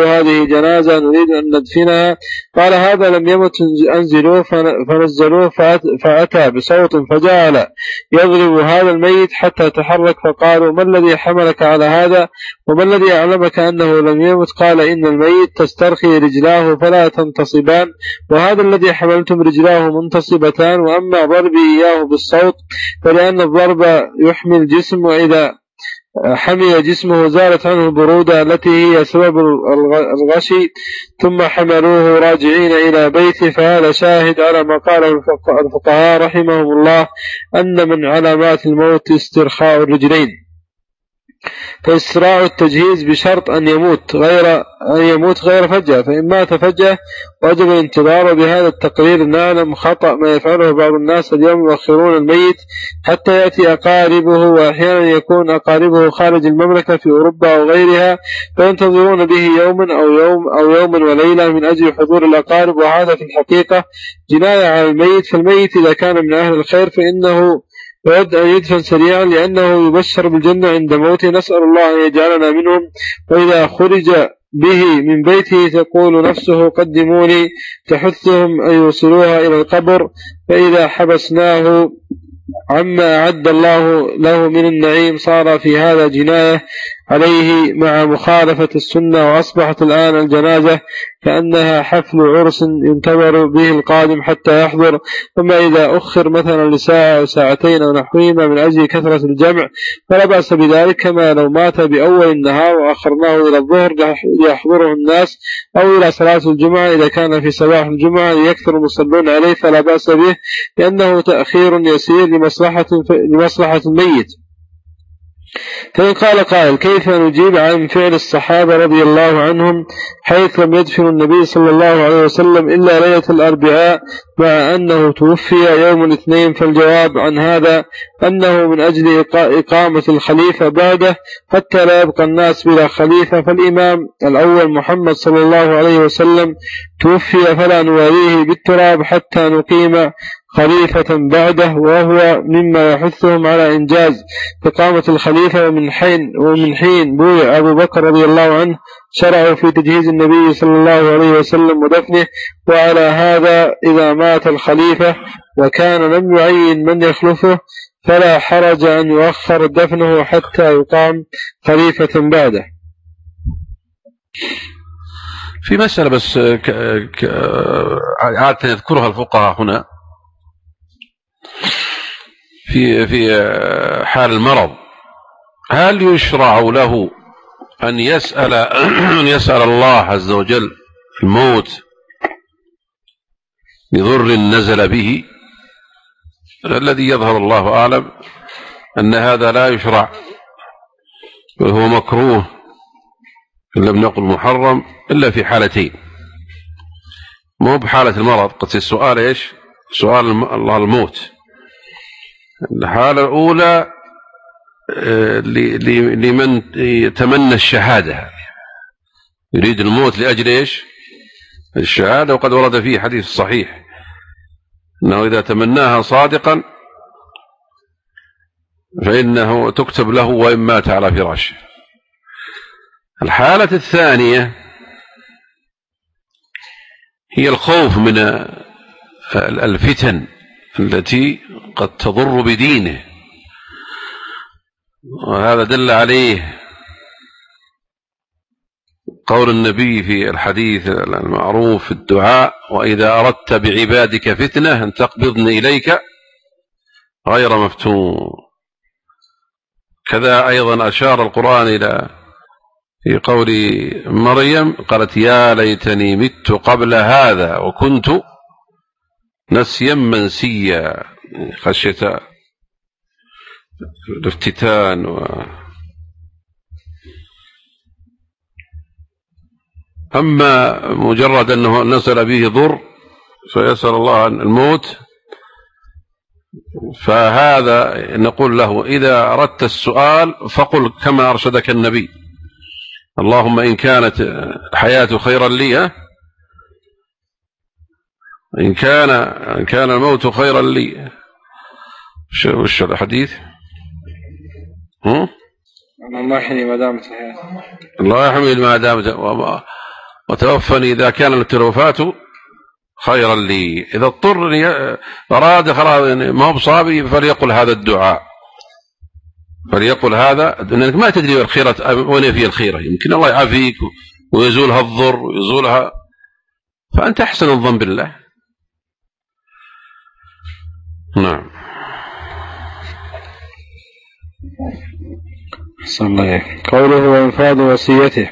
A: هذه جنازة نريد أن ندفنها. قال هذا لم يمت أنزلوه. فنزلوه فأتى بصوت فجعل يضرب هذا الميت حتى تحرك. فقالوا ما الذي حملك على هذا وما الذي أعلمك أنه لم يمت؟ قال إن الميت تسترخي رجلاه فلا تنتصبان، وهذا الذي حملتم رجلاه منتصبتان. وأما ضربي إياه بالصوت فلأن الضرب يحمي الجسم، وإذا حمي جسمه زالت عنه البرودة التي هي سبب الغشي، ثم حملوه راجعين إلى بيته. فهذا شاهد على ما قاله الفقهاء رحمهم الله أن من علامات الموت استرخاء الرجلين. فإسراع التجهيز بشرط أن يموت غير فجأة، فإن مات فجأة وجب الانتظار. بهذا التقرير نعلم خطأ ما يفعله بعض الناس اليوم، يؤخرون الميت حتى يأتي أقاربه، وأحيانا يكون أقاربه خارج المملكة في أوروبا أو غيرها، فينتظرون به يوما أو يوما وليلة من أجل حضور الأقارب، وهذا في الحقيقة جناية على الميت. فالميت إذا كان من أهل الخير فإنه يود أن يدفن سريعا لأنه يبشر بالجنة عند موته، نسأل الله أن يجعلنا منهم. وإذا خرج به من بيته تقول نفسه قدموني، تحثهم أن يوصلوها إلى القبر. فإذا حبسناه عما أعد الله له من النعيم صار في هذا جناية عليه مع مخالفة السنة. وأصبحت الآن الجنازة كأنها حفل عرس ينتظر به القادم حتى يحضر. ثم إذا أخر مثلا لساعة أو ساعتين أو نحوهما من أجل كثرة الجمع فلا بأس بذلك، كما لو مات بأول النهار وأخرناه إلى الظهر ليحضره الناس، أو إلى صلاة الجمعة إذا كان في صباح الجمعة ليكثر المصلون عليه فلا بأس به، لأنه تأخير يسير لمصلحة الميت. فإن قال قائل كيف نجيب عن فعل الصحابة رضي الله عنهم حيث لم يدفن النبي صلى الله عليه وسلم إلا ليلة الأربعاء مع أنه توفي يوم الاثنين؟ فالجواب عن هذا أنه من أجل إقامة الخليفة بعده حتى لا يبقى الناس بلا خليفة. فالإمام الأول محمد صلى الله عليه وسلم توفي فلا نواليه بالتراب حتى نقيم خليفة بعده، وهو مما يحثهم على إنجاز إقامة الخليفة. ومن حين بويع أبو بكر رضي الله عنه شرعوا في تجهيز النبي صلى الله عليه وسلم ودفنه. وعلى هذا إذا مات الخليفة وكان لم يعين من يخلفه فلا حرج أن يؤخر دفنه حتى يقام خليفة بعده.
B: في مسألة بس عادة يذكرها الفقهاء هنا في حال المرض، هل يشرع له أن يسأل الله عز وجل الموت بضر نزل به؟ الذي يظهر الله أعلم أن هذا لا يشرع، وهو مكروه إن لم نقل محرم إلا في حالتين، مو بحالة المرض. قد السؤال إيش؟ سؤال الله الموت. الحالة الأولى لمن يتمنى الشهادة، يريد الموت لأجل إيش؟ الشهادة. وقد ورد فيه حديث صحيح أنه إذا تمناها صادقا فإنه تكتب له وإن مات على فراشه. الحالة الثانية هي الخوف من الفتن التي قد تضر بدينه، وهذا دل عليه قول النبي في الحديث المعروف في الدعاء: وإذا أردت بعبادك فتنة أن تقبضني إليك غير مفتون. كذا أيضا أشار القرآن إلى في قول مريم قالت: يا ليتني مت قبل هذا وكنت نسيا منسيا، خشية الافتتان. أما مجرد أنه نزل به ضر فيسأل الله عن الموت، فهذا نقول له: إذا أردت السؤال فقل كما أرشدك النبي: اللهم إن كانت الحياة خيرا لي، إن كان الموت خيرا لي. وش الحديث؟
A: الله يحمي ما دامت الحياة،
B: الله يحمي ما دامت. وتوفني إذا كان الوفاة خيرا لي. إذا اضطر أراد خلاص ما هو بصابي فليقل هذا الدعاء، فليقل هذا، لأنك ما تدري الخيرة وين فيه الخيرة، يمكن الله يعافيك ويزولها الضر ويزولها، فأنت أحسن الظن بالله. نعم.
A: قوله وإنفاذ وصيته،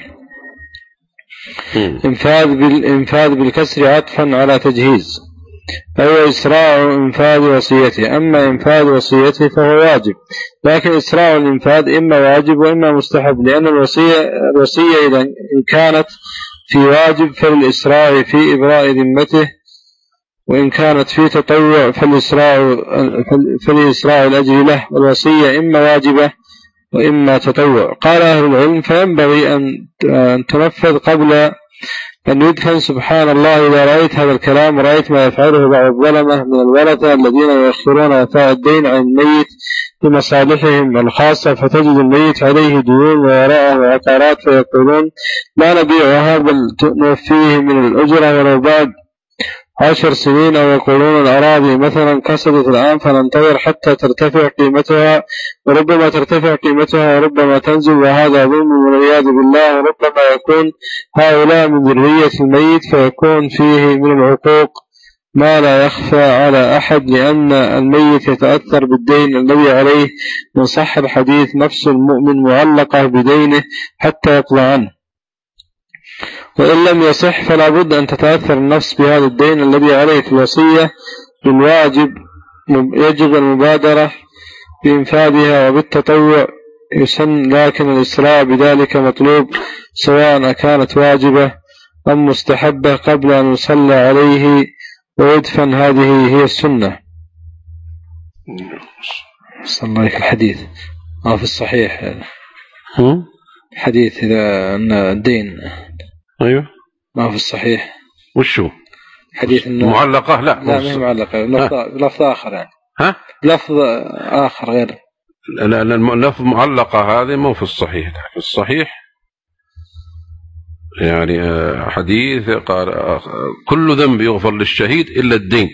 A: إنفاذ بالكسر عطفا على تجهيز، أي إسراع إنفاذ وصيته. أما إنفاذ وصيته فهو واجب، لكن إسراع الإنفاذ إما واجب وإما مستحب، لأن الوصية إذا كانت في واجب فالإسراع في إبراء ذمته، وإن كانت في تطوع فالإسراع الأجر له. والوصية إما واجبة وإما تطوع. قال أهل العلم فينبغي أن تنفذ قبل أن يدفن. سبحان الله، إذا رأيت هذا الكلام رأيت ما يفعله بعض الظلمة من الورثة الذين يؤخرون وفاء الدين عن الميت لمصالحهم الخاصة، فتجد الميت عليه ديون ووراءه وعقارات، فيقولون لا نبيعها بل نوفيه من الأجرة ولو بعد 10 سنين، أو يقولون الأراضي مثلا كسدت الآن فننتظر حتى ترتفع قيمتها، وربما ترتفع قيمتها وربما تنزل، وهذا ظلم والعياذ بالله. وربما يكون هؤلاء من ذرية الميت فيكون فيه من العقوق ما لا يخفى على أحد، لأن الميت يتأثر بالدين الذي عليه، من صح الحديث نفس المؤمن معلقة بدينه حتى يقضى عنه، وإن لم يصح فلا بد أن تتأثر النفس بهذا الدين الذي عليه. في الوصية بالواجب يجب المبادرة بإنفاذها، وبالتطوع يسن، لكن الإسراع بذلك مطلوب سواء كانت واجبة أم مستحبة قبل أن يصلى عليه ويدفن. هذه هي السنة. صلى الله عليه. الحديث ما في الصحيح حديث إذا أن الدين
B: أيوه ما
A: في الصحيح.
B: وشو
A: حديث
B: معلقة؟ لا
A: ما هي معلقة، لفظ آخر يعني. لفظ آخر غير
B: اللفظ معلقة هذه مو في الصحيح. في الصحيح يعني حديث قال كل ذنب يغفر للشهيد إلا الدين.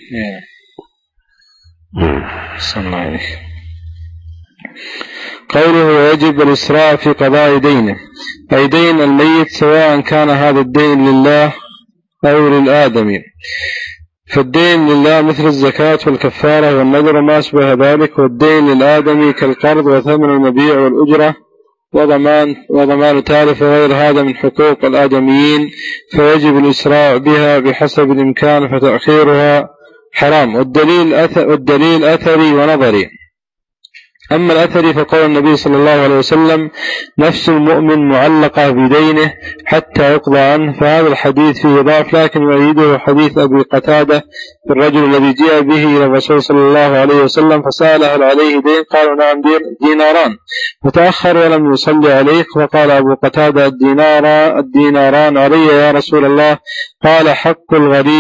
A: صلى الله عليه. قوله يجب الإسراع في قضاء دينه، أي دين الميت، سواء كان هذا الدين لله أو للآدمي. فالدين لله مثل الزكاة والكفارة والنذر وما أشبه ذلك، والدين للآدمي كالقرض وثمن المبيع والأجرة وضمان تالف وغير هذا من حقوق الآدميين، فيجب الإسراع بها بحسب الإمكان، فتأخيرها حرام. والدليل أثري ونظري. أما الأثري فقول النبي صلى الله عليه وسلم نفس المؤمن معلقة بدينه حتى يقضى عنه، فهذا الحديث فيه ضعف، لكن يؤيده حديث أبي قتادة في الرجل الذي جاء به إلى الرسول صلى الله عليه وسلم فسأله هل عليه دين؟ قالوا نعم ديناران، فتأخر ولم يصلي عليه، فقال أبو قتادة الديناران علي يا رسول الله؟ قال حق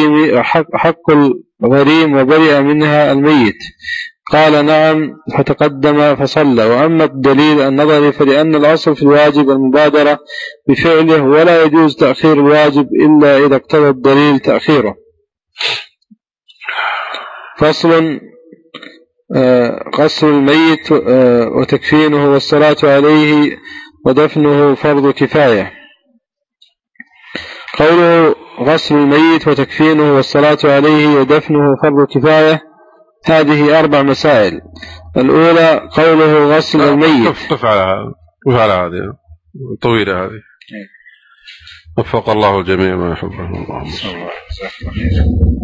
A: الغريم وبرئ منها الميت. قال نعم، فتقدم فصلى. وأما الدليل النظري فلأن الأصل في الواجب المبادرة بفعله، ولا يجوز تأخير الواجب إلا إذا اقتضى الدليل تأخيره. فصل غسل الميت وتكفينه والصلاة عليه ودفنه فرض كفاية. قوله غسل الميت وتكفينه والصلاة عليه ودفنه فرض كفاية، هذه 4 مسائل. الأولى قوله غسل الميت.
B: قف على هذه طويلة هذه. وفق الله الجميع ما يحبه الله.